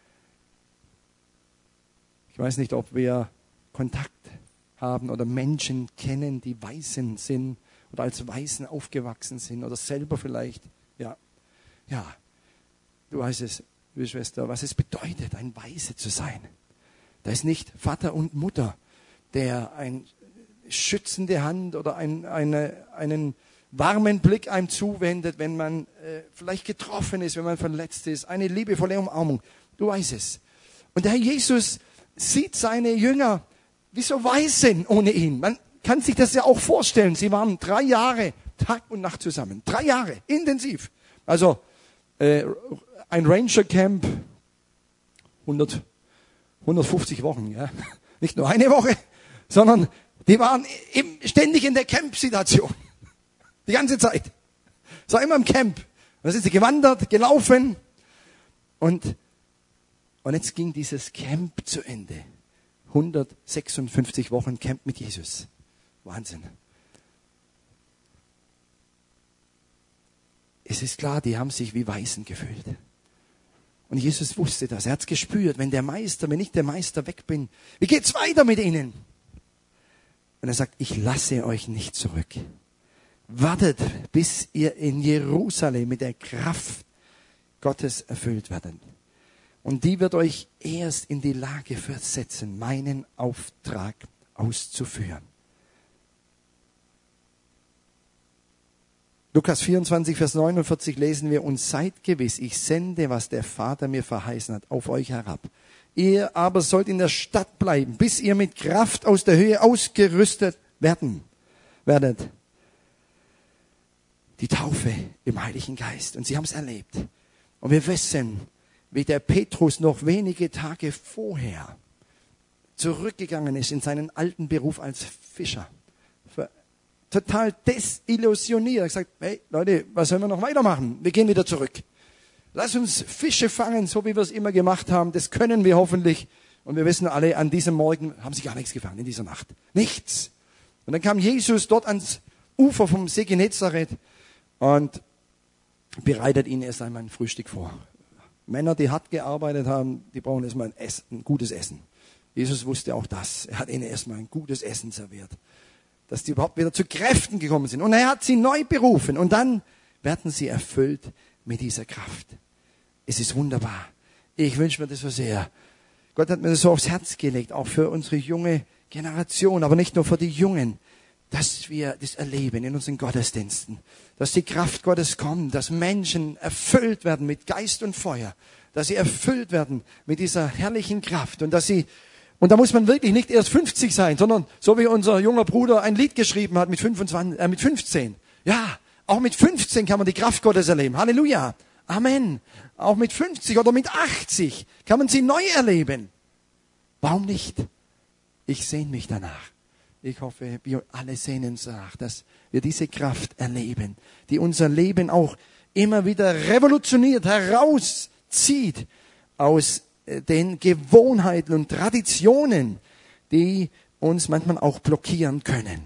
Ich weiß nicht, ob wir Kontakt haben oder Menschen kennen, die Waisen sind oder als Waisen aufgewachsen sind oder selber vielleicht. Ja, du weißt es, liebe Schwester, was es bedeutet, ein Waise zu sein. Da ist nicht Vater und Mutter, der eine schützende Hand oder einen warmen Blick einem zuwendet, wenn man vielleicht getroffen ist, wenn man verletzt ist. Eine liebevolle Umarmung. Du weißt es. Und der Herr Jesus sieht seine Jünger wie so Waisen ohne ihn. Man kann sich das ja auch vorstellen. Sie waren 3 Jahre Tag und Nacht zusammen. 3 Jahre, intensiv. Also ein Ranger-Camp, 150 Wochen. Ja? Nicht nur eine Woche, sondern die waren ständig in der Camp-Situation. Die ganze Zeit. Es war immer im Camp. Da sind sie gewandert, gelaufen. Und jetzt ging dieses Camp zu Ende. 156 Wochen Camp mit Jesus. Wahnsinn. Es ist klar, die haben sich wie Waisen gefühlt. Und Jesus wusste das. Er hat es gespürt. Wenn ich der Meister weg bin, wie geht's weiter mit ihnen? Und er sagt, ich lasse euch nicht zurück. Wartet, bis ihr in Jerusalem mit der Kraft Gottes erfüllt werdet. Und die wird euch erst in die Lage versetzen, meinen Auftrag auszuführen. Lukas 24, Vers 49 lesen wir, und seid gewiss, ich sende, was der Vater mir verheißen hat, auf euch herab. Ihr aber sollt in der Stadt bleiben, bis ihr mit Kraft aus der Höhe ausgerüstet werdet. Die Taufe im Heiligen Geist. Und sie haben es erlebt. Und wir wissen, wie der Petrus noch wenige Tage vorher zurückgegangen ist in seinen alten Beruf als Fischer. Total desillusioniert. Er hat gesagt, hey Leute, was sollen wir noch weitermachen? Wir gehen wieder zurück. Lass uns Fische fangen, so wie wir es immer gemacht haben. Das können wir hoffentlich. Und wir wissen alle, an diesem Morgen haben sie gar nichts gefangen, in dieser Nacht. Nichts. Und dann kam Jesus dort ans Ufer vom See Genezareth und bereitet ihnen erst einmal ein Frühstück vor. Männer, die hart gearbeitet haben, die brauchen erstmal ein gutes Essen. Jesus wusste auch das. Er hat ihnen erstmal ein gutes Essen serviert. Dass die überhaupt wieder zu Kräften gekommen sind. Und er hat sie neu berufen. Und dann werden sie erfüllt mit dieser Kraft. Es ist wunderbar. Ich wünsche mir das so sehr. Gott hat mir das so aufs Herz gelegt, auch für unsere junge Generation, aber nicht nur für die Jungen, dass wir das erleben in unseren Gottesdiensten, dass die Kraft Gottes kommt, dass Menschen erfüllt werden mit Geist und Feuer, dass sie erfüllt werden mit dieser herrlichen Kraft und und da muss man wirklich nicht erst 50 sein, sondern so wie unser junger Bruder ein Lied geschrieben hat mit 15. Ja, auch mit 15 kann man die Kraft Gottes erleben. Halleluja. Amen. Auch mit 50 oder mit 80 kann man sie neu erleben. Warum nicht? Ich sehne mich danach. Ich hoffe, wir alle sehnen uns danach, dass wir diese Kraft erleben, die unser Leben auch immer wieder revolutioniert, herauszieht aus den Gewohnheiten und Traditionen, die uns manchmal auch blockieren können.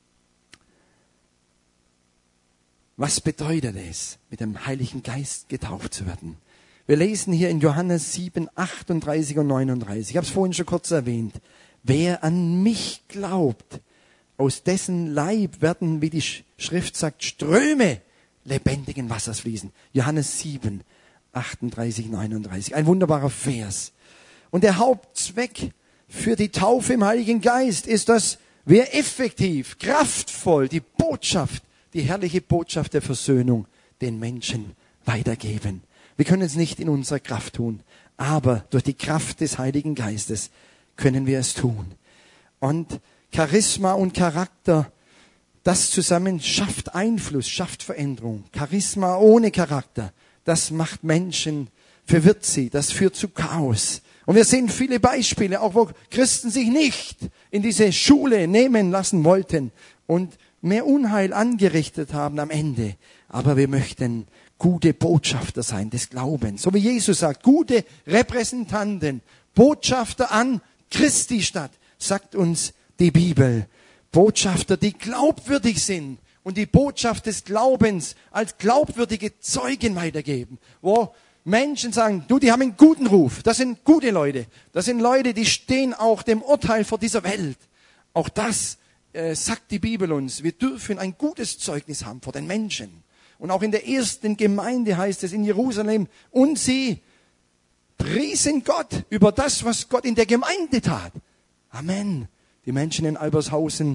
Was bedeutet es, mit dem Heiligen Geist getauft zu werden? Wir lesen hier in Johannes 7, 38 und 39. Ich habe es vorhin schon kurz erwähnt. Wer an mich glaubt, aus dessen Leib werden, wie die Schrift sagt, Ströme lebendigen Wassers fließen. Johannes 7, 38, 39. Ein wunderbarer Vers. Und der Hauptzweck für die Taufe im Heiligen Geist ist, dass wir effektiv, kraftvoll die Botschaft, die herrliche Botschaft der Versöhnung den Menschen weitergeben. Wir können es nicht in unserer Kraft tun, aber durch die Kraft des Heiligen Geistes können wir es tun. Und Charisma und Charakter, das zusammen schafft Einfluss, schafft Veränderung. Charisma ohne Charakter, das macht Menschen, verwirrt sie, das führt zu Chaos. Und wir sehen viele Beispiele, auch wo Christen sich nicht in diese Schule nehmen lassen wollten und mehr Unheil angerichtet haben am Ende. Aber wir möchten gute Botschafter sein des Glaubens. So wie Jesus sagt, gute Repräsentanten, Botschafter an Christi Stadt, sagt uns die Bibel. Botschafter, die glaubwürdig sind und die Botschaft des Glaubens als glaubwürdige Zeugen weitergeben. Wo Menschen sagen, du, die haben einen guten Ruf. Das sind gute Leute. Das sind Leute, die stehen auch dem Urteil vor dieser Welt. Auch das sagt die Bibel uns. Wir dürfen ein gutes Zeugnis haben vor den Menschen. Und auch in der ersten Gemeinde heißt es in Jerusalem, und sie priesen Gott über das, was Gott in der Gemeinde tat. Amen. Die Menschen in Albershausen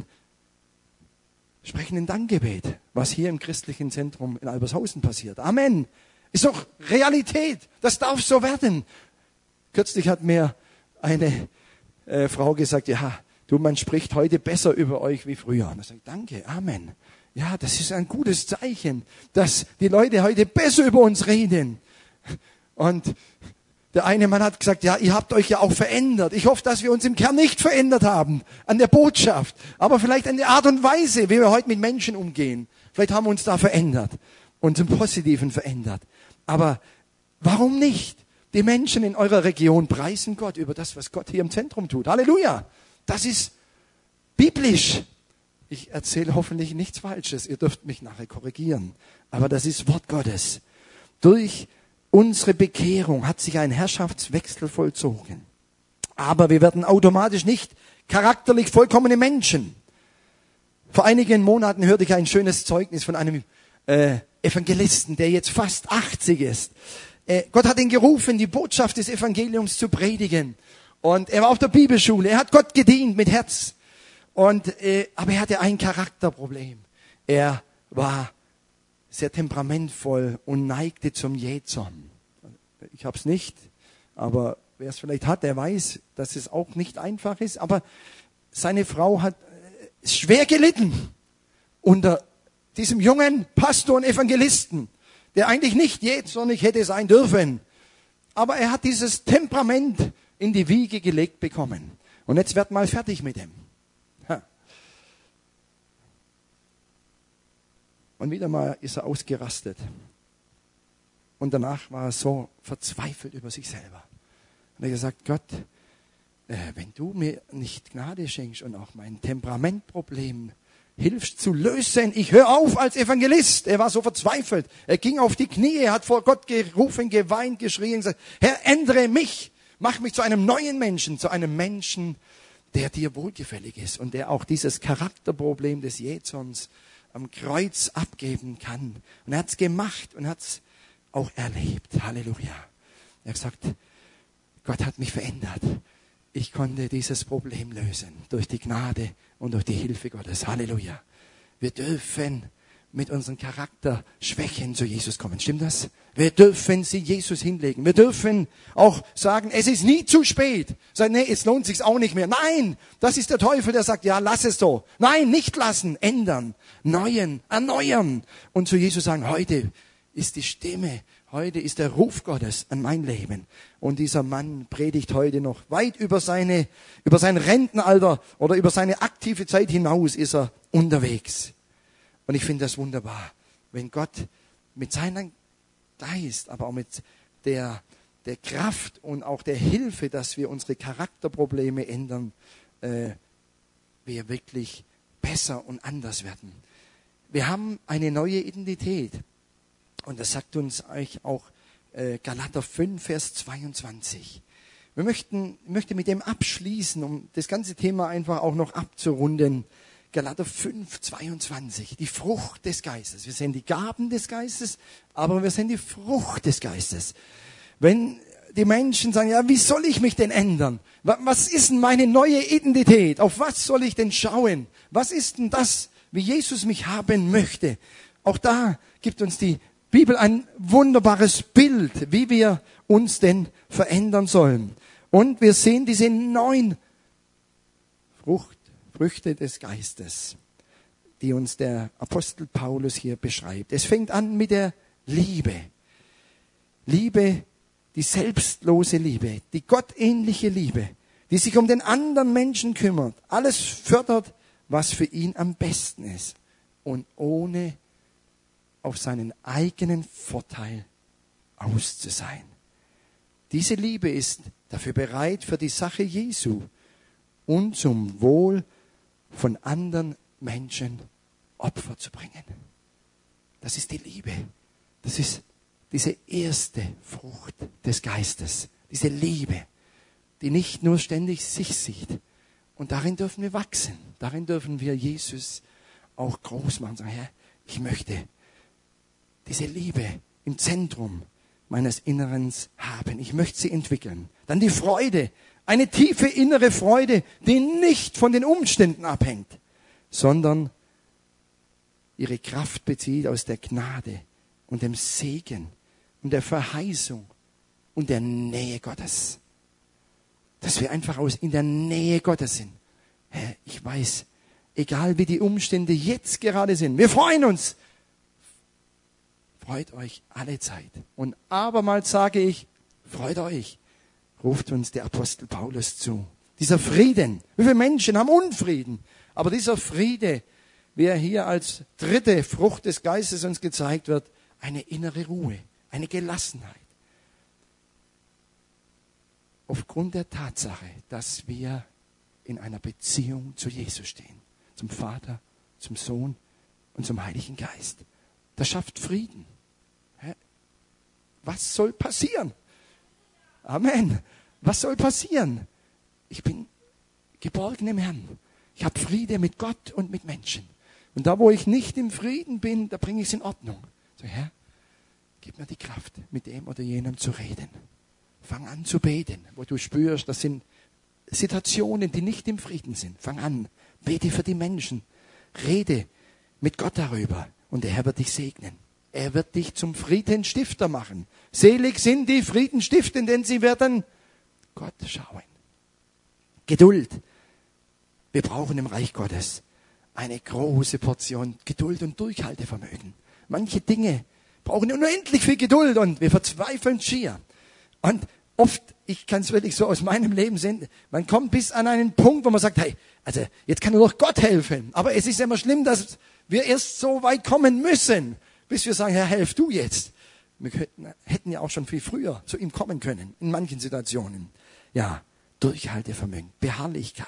sprechen ein Dankgebet, was hier im christlichen Zentrum in Albershausen passiert. Amen. Ist doch Realität. Das darf so werden. Kürzlich hat mir eine Frau gesagt, ja, du, man spricht heute besser über euch wie früher. Und ich sage, danke, Amen. Ja, das ist ein gutes Zeichen, dass die Leute heute besser über uns reden. Und der eine Mann hat gesagt, ja, ihr habt euch ja auch verändert. Ich hoffe, dass wir uns im Kern nicht verändert haben an der Botschaft, aber vielleicht an der Art und Weise, wie wir heute mit Menschen umgehen. Vielleicht haben wir uns da verändert und zum Positiven verändert. Aber warum nicht? Die Menschen in eurer Region preisen Gott über das, was Gott hier im Zentrum tut. Halleluja! Das ist biblisch. Ich erzähle hoffentlich nichts Falsches. Ihr dürft mich nachher korrigieren. Aber das ist Wort Gottes. Durch unsere Bekehrung hat sich ein Herrschaftswechsel vollzogen. Aber wir werden automatisch nicht charakterlich vollkommene Menschen. Vor einigen Monaten hörte ich ein schönes Zeugnis von einem Evangelisten, der jetzt fast 80 ist. Gott hat ihn gerufen, die Botschaft des Evangeliums zu predigen. Und er war auf der Bibelschule. Er hat Gott gedient mit Herz. Aber er hatte ein Charakterproblem. Er war sehr temperamentvoll und neigte zum Jähzorn. Ich habe es nicht, aber wer es vielleicht hat, der weiß, dass es auch nicht einfach ist. Aber seine Frau hat schwer gelitten unter diesem jungen Pastor und Evangelisten, der eigentlich nicht jähzornig hätte sein dürfen. Aber er hat dieses Temperament in die Wiege gelegt bekommen. Und jetzt werd mal fertig mit ihm. Und wieder mal ist er ausgerastet. Und danach war er so verzweifelt über sich selber. Und er hat gesagt, Gott, wenn du mir nicht Gnade schenkst und auch mein Temperamentproblem hilfst zu lösen, ich höre auf als Evangelist. Er war so verzweifelt. Er ging auf die Knie, er hat vor Gott gerufen, geweint, geschrien, gesagt, Herr, ändere mich, mach mich zu einem neuen Menschen, zu einem Menschen, der dir wohlgefällig ist und der auch dieses Charakterproblem des Jähzorns am Kreuz abgeben kann. Und er hat es gemacht und hat es auch erlebt. Halleluja. Er hat gesagt, Gott hat mich verändert. Ich konnte dieses Problem lösen durch die Gnade und durch die Hilfe Gottes. Halleluja. Wir dürfen mit unseren Charakterschwächen zu Jesus kommen. Stimmt das? Wir dürfen sie Jesus hinlegen. Wir dürfen auch sagen, es ist nie zu spät. Sagen, nee, es lohnt sich auch nicht mehr. Nein, das ist der Teufel, der sagt, ja, lass es so. Nein, nicht lassen, ändern, neuen, erneuern. Und zu Jesus sagen, heute ist die Stimme, heute ist der Ruf Gottes an mein Leben. Und dieser Mann predigt heute noch weit über sein Rentenalter oder über seine aktive Zeit hinaus ist er unterwegs. Und ich finde das wunderbar, wenn Gott mit seinem Geist, aber auch mit der Kraft und auch der Hilfe, dass wir unsere Charakterprobleme ändern, wir wirklich besser und anders werden. Wir haben eine neue Identität. Und das sagt uns eigentlich auch Galater 5, Vers 22. Ich möchte mit dem abschließen, um das ganze Thema einfach auch noch abzurunden. Galater 5, 22. Die Frucht des Geistes. Wir sehen die Gaben des Geistes, aber wir sehen die Frucht des Geistes. Wenn die Menschen sagen, ja, wie soll ich mich denn ändern? Was ist denn meine neue Identität? Auf was soll ich denn schauen? Was ist denn das, wie Jesus mich haben möchte? Auch da gibt uns die Bibel ein wunderbares Bild, wie wir uns denn verändern sollen. Und wir sehen diese 9 Früchte des Geistes, die uns der Apostel Paulus hier beschreibt. Es fängt an mit der Liebe. Liebe, die selbstlose Liebe, die gottähnliche Liebe, die sich um den anderen Menschen kümmert, alles fördert, was für ihn am besten ist und ohne auf seinen eigenen Vorteil aus zu sein. Diese Liebe ist dafür bereit, für die Sache Jesu und zum Wohl von anderen Menschen Opfer zu bringen. Das ist die Liebe. Das ist diese erste Frucht des Geistes. Diese Liebe, die nicht nur ständig sich sieht. Und darin dürfen wir wachsen. Darin dürfen wir Jesus auch groß machen. Sagen, Herr, ich möchte diese Liebe im Zentrum meines Inneren haben. Ich möchte sie entwickeln. Dann die Freude. Eine tiefe innere Freude, die nicht von den Umständen abhängt, sondern ihre Kraft bezieht aus der Gnade und dem Segen und der Verheißung und der Nähe Gottes. Dass wir einfach in der Nähe Gottes sind. Herr, ich weiß, egal wie die Umstände jetzt gerade sind, wir freuen uns. Freut euch alle Zeit. Und abermals sage ich, freut euch, ruft uns der Apostel Paulus zu. Dieser Frieden. Wie viele Menschen haben Unfrieden? Aber dieser Friede, wie er hier als dritte Frucht des Geistes uns gezeigt wird, eine innere Ruhe, eine Gelassenheit. Aufgrund der Tatsache, dass wir in einer Beziehung zu Jesus stehen. Zum Vater, zum Sohn und zum Heiligen Geist. Das schafft Frieden. Was soll passieren? Amen. Was soll passieren? Ich bin geborgen im Herrn. Ich habe Friede mit Gott und mit Menschen. Und da, wo ich nicht im Frieden bin, da bringe ich es in Ordnung. So, Herr, gib mir die Kraft, mit dem oder jenem zu reden. Fang an zu beten, wo du spürst, das sind Situationen, die nicht im Frieden sind. Fang an, bete für die Menschen. Rede mit Gott darüber und der Herr wird dich segnen. Er wird dich zum Friedensstifter machen. Selig sind die Friedensstiften, denn sie werden Gott schauen. Geduld. Wir brauchen im Reich Gottes eine große Portion Geduld und Durchhaltevermögen. Manche Dinge brauchen unendlich viel Geduld und wir verzweifeln schier. Und oft, ich kann es wirklich so aus meinem Leben sehen, man kommt bis an einen Punkt, wo man sagt, hey, also jetzt kann nur noch Gott helfen. Aber es ist immer schlimm, dass wir erst so weit kommen müssen, bis wir sagen, Herr, helf du jetzt. Wir hätten ja auch schon viel früher zu ihm kommen können, in manchen Situationen. Ja, Durchhaltevermögen, Beharrlichkeit.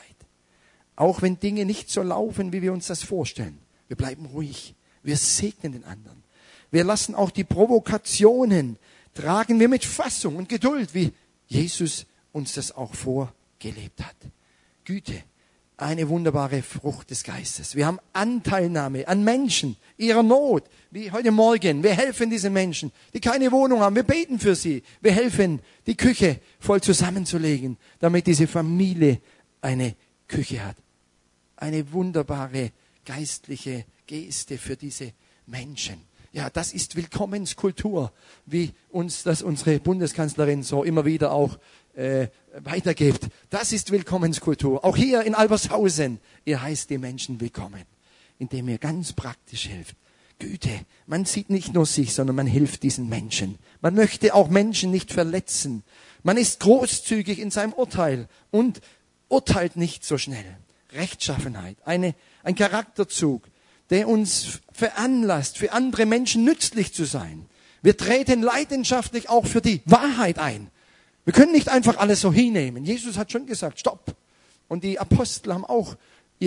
Auch wenn Dinge nicht so laufen, wie wir uns das vorstellen. Wir bleiben ruhig. Wir segnen den anderen. Wir lassen auch die Provokationen, tragen wir mit Fassung und Geduld, wie Jesus uns das auch vorgelebt hat. Güte, eine wunderbare Frucht des Geistes. Wir haben Anteilnahme an Menschen, ihrer Not, wie heute Morgen. Wir helfen diesen Menschen, die keine Wohnung haben. Wir beten für sie. Wir helfen, die Küche voll zusammenzulegen, damit diese Familie eine Küche hat. Eine wunderbare geistliche Geste für diese Menschen. Ja, das ist Willkommenskultur, wie uns das unsere Bundeskanzlerin so immer wieder auch weitergibt. Das ist Willkommenskultur. Auch hier in Albershausen, ihr heißt die Menschen willkommen, indem ihr ganz praktisch hilft. Güte, man sieht nicht nur sich, sondern man hilft diesen Menschen. Man möchte auch Menschen nicht verletzen. Man ist großzügig in seinem Urteil und urteilt nicht so schnell. Rechtschaffenheit, ein Charakterzug, der uns veranlasst, für andere Menschen nützlich zu sein. Wir treten leidenschaftlich auch für die Wahrheit ein. Wir können nicht einfach alles so hinnehmen. Jesus hat schon gesagt, stopp. Und die Apostel haben auch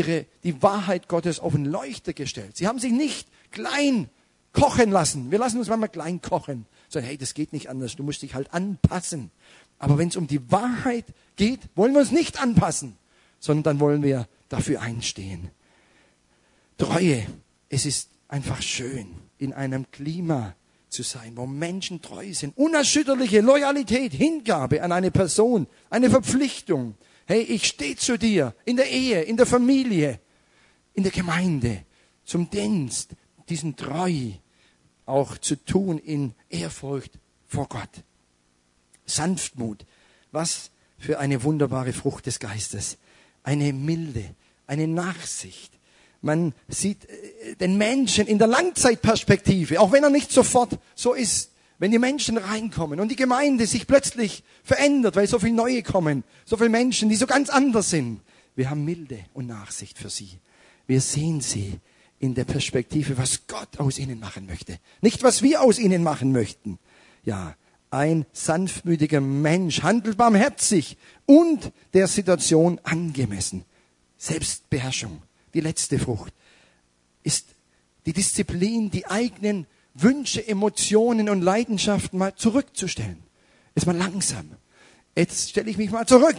die Wahrheit Gottes auf den Leuchter gestellt. Sie haben sich nicht klein kochen lassen. Wir lassen uns manchmal klein kochen. Sagen, hey, das geht nicht anders, du musst dich halt anpassen. Aber wenn es um die Wahrheit geht, wollen wir uns nicht anpassen, sondern dann wollen wir dafür einstehen. Treue. Es ist einfach schön, in einem Klima zu sein, wo Menschen treu sind. Unerschütterliche Loyalität, Hingabe an eine Person, eine Verpflichtung. Hey, ich stehe zu dir in der Ehe, in der Familie, in der Gemeinde, zum Dienst, diesen Treu auch zu tun in Ehrfurcht vor Gott. Sanftmut, was für eine wunderbare Frucht des Geistes. Eine Milde, eine Nachsicht. Man sieht den Menschen in der Langzeitperspektive, auch wenn er nicht sofort so ist. Wenn die Menschen reinkommen und die Gemeinde sich plötzlich verändert, weil so viele Neue kommen, so viele Menschen, die so ganz anders sind. Wir haben Milde und Nachsicht für sie. Wir sehen sie in der Perspektive, was Gott aus ihnen machen möchte. Nicht, was wir aus ihnen machen möchten. Ja, ein sanftmütiger Mensch handelt barmherzig und der Situation angemessen. Selbstbeherrschung, die letzte Frucht, ist die Disziplin, die eigenen Wünsche, Emotionen und Leidenschaften mal zurückzustellen. Ist mal langsam. Jetzt stelle ich mich mal zurück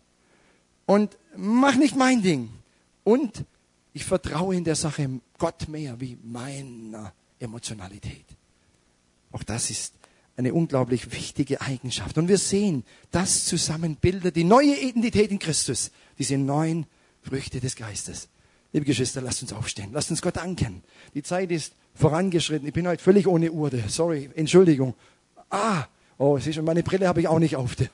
und mach nicht mein Ding. Und ich vertraue in der Sache Gott mehr wie meiner Emotionalität. Auch das ist eine unglaublich wichtige Eigenschaft. Und wir sehen, das zusammen bildet die neue Identität in Christus, diese neuen Früchte des Geistes. Liebe Geschwister, lasst uns aufstehen. Lasst uns Gott danken. Die Zeit ist vorangeschritten. Ich bin heute völlig ohne Uhr. Sorry, Entschuldigung. Siehst du, meine Brille habe ich auch nicht auf.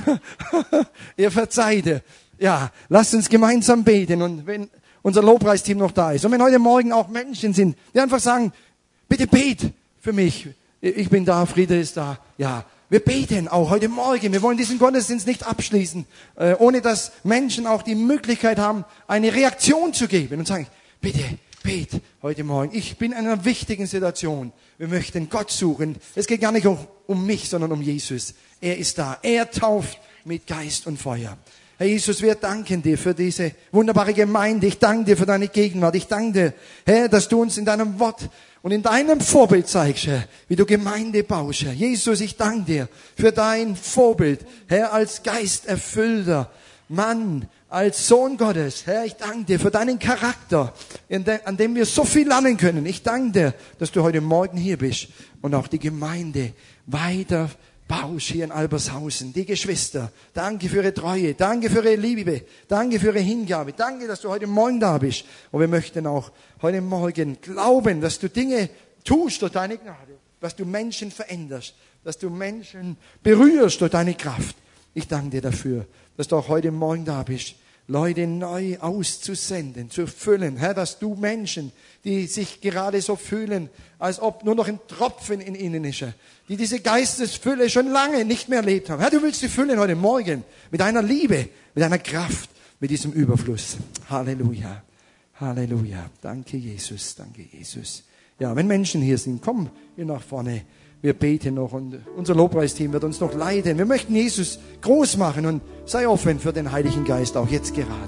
Ihr verzeiht. Ja, lasst uns gemeinsam beten. Und wenn unser Lobpreisteam noch da ist und wenn heute Morgen auch Menschen sind, die einfach sagen, bitte bet für mich. Ich bin da, Friede ist da. Ja, wir beten auch heute Morgen. Wir wollen diesen Gottesdienst nicht abschließen, ohne dass Menschen auch die Möglichkeit haben, eine Reaktion zu geben und sagen, bitte, bet heute Morgen. Ich bin in einer wichtigen Situation. Wir möchten Gott suchen. Es geht gar nicht um mich, sondern um Jesus. Er ist da. Er tauft mit Geist und Feuer. Herr Jesus, wir danken dir für diese wunderbare Gemeinde. Ich danke dir für deine Gegenwart. Ich danke dir, Herr, dass du uns in deinem Wort und in deinem Vorbild zeigst, Herr, wie du Gemeinde baust, Herr. Jesus, ich danke dir für dein Vorbild, Herr, als geisterfüllter Mann, als Sohn Gottes. Herr, ich danke dir für deinen Charakter, an dem wir so viel lernen können. Ich danke dir, dass du heute Morgen hier bist und auch die Gemeinde weiter baust hier in Albershausen. Die Geschwister, danke für ihre Treue, danke für ihre Liebe, danke für ihre Hingabe, danke, dass du heute Morgen da bist. Und wir möchten auch heute Morgen glauben, dass du Dinge tust durch deine Gnade, dass du Menschen veränderst, dass du Menschen berührst durch deine Kraft. Ich danke dir dafür, dass du auch heute Morgen da bist, Leute neu auszusenden, zu füllen. Herr, dass du Menschen, die sich gerade so fühlen, als ob nur noch ein Tropfen in ihnen ist, die diese Geistesfülle schon lange nicht mehr erlebt haben. Herr, du willst sie füllen heute Morgen mit deiner Liebe, mit deiner Kraft, mit diesem Überfluss. Halleluja, Halleluja. Danke, Jesus, danke, Jesus. Ja, wenn Menschen hier sind, komm hier nach vorne. Wir beten noch und unser Lobpreisteam wird uns noch leiten. Wir möchten Jesus groß machen und sei offen für den Heiligen Geist, auch jetzt gerade.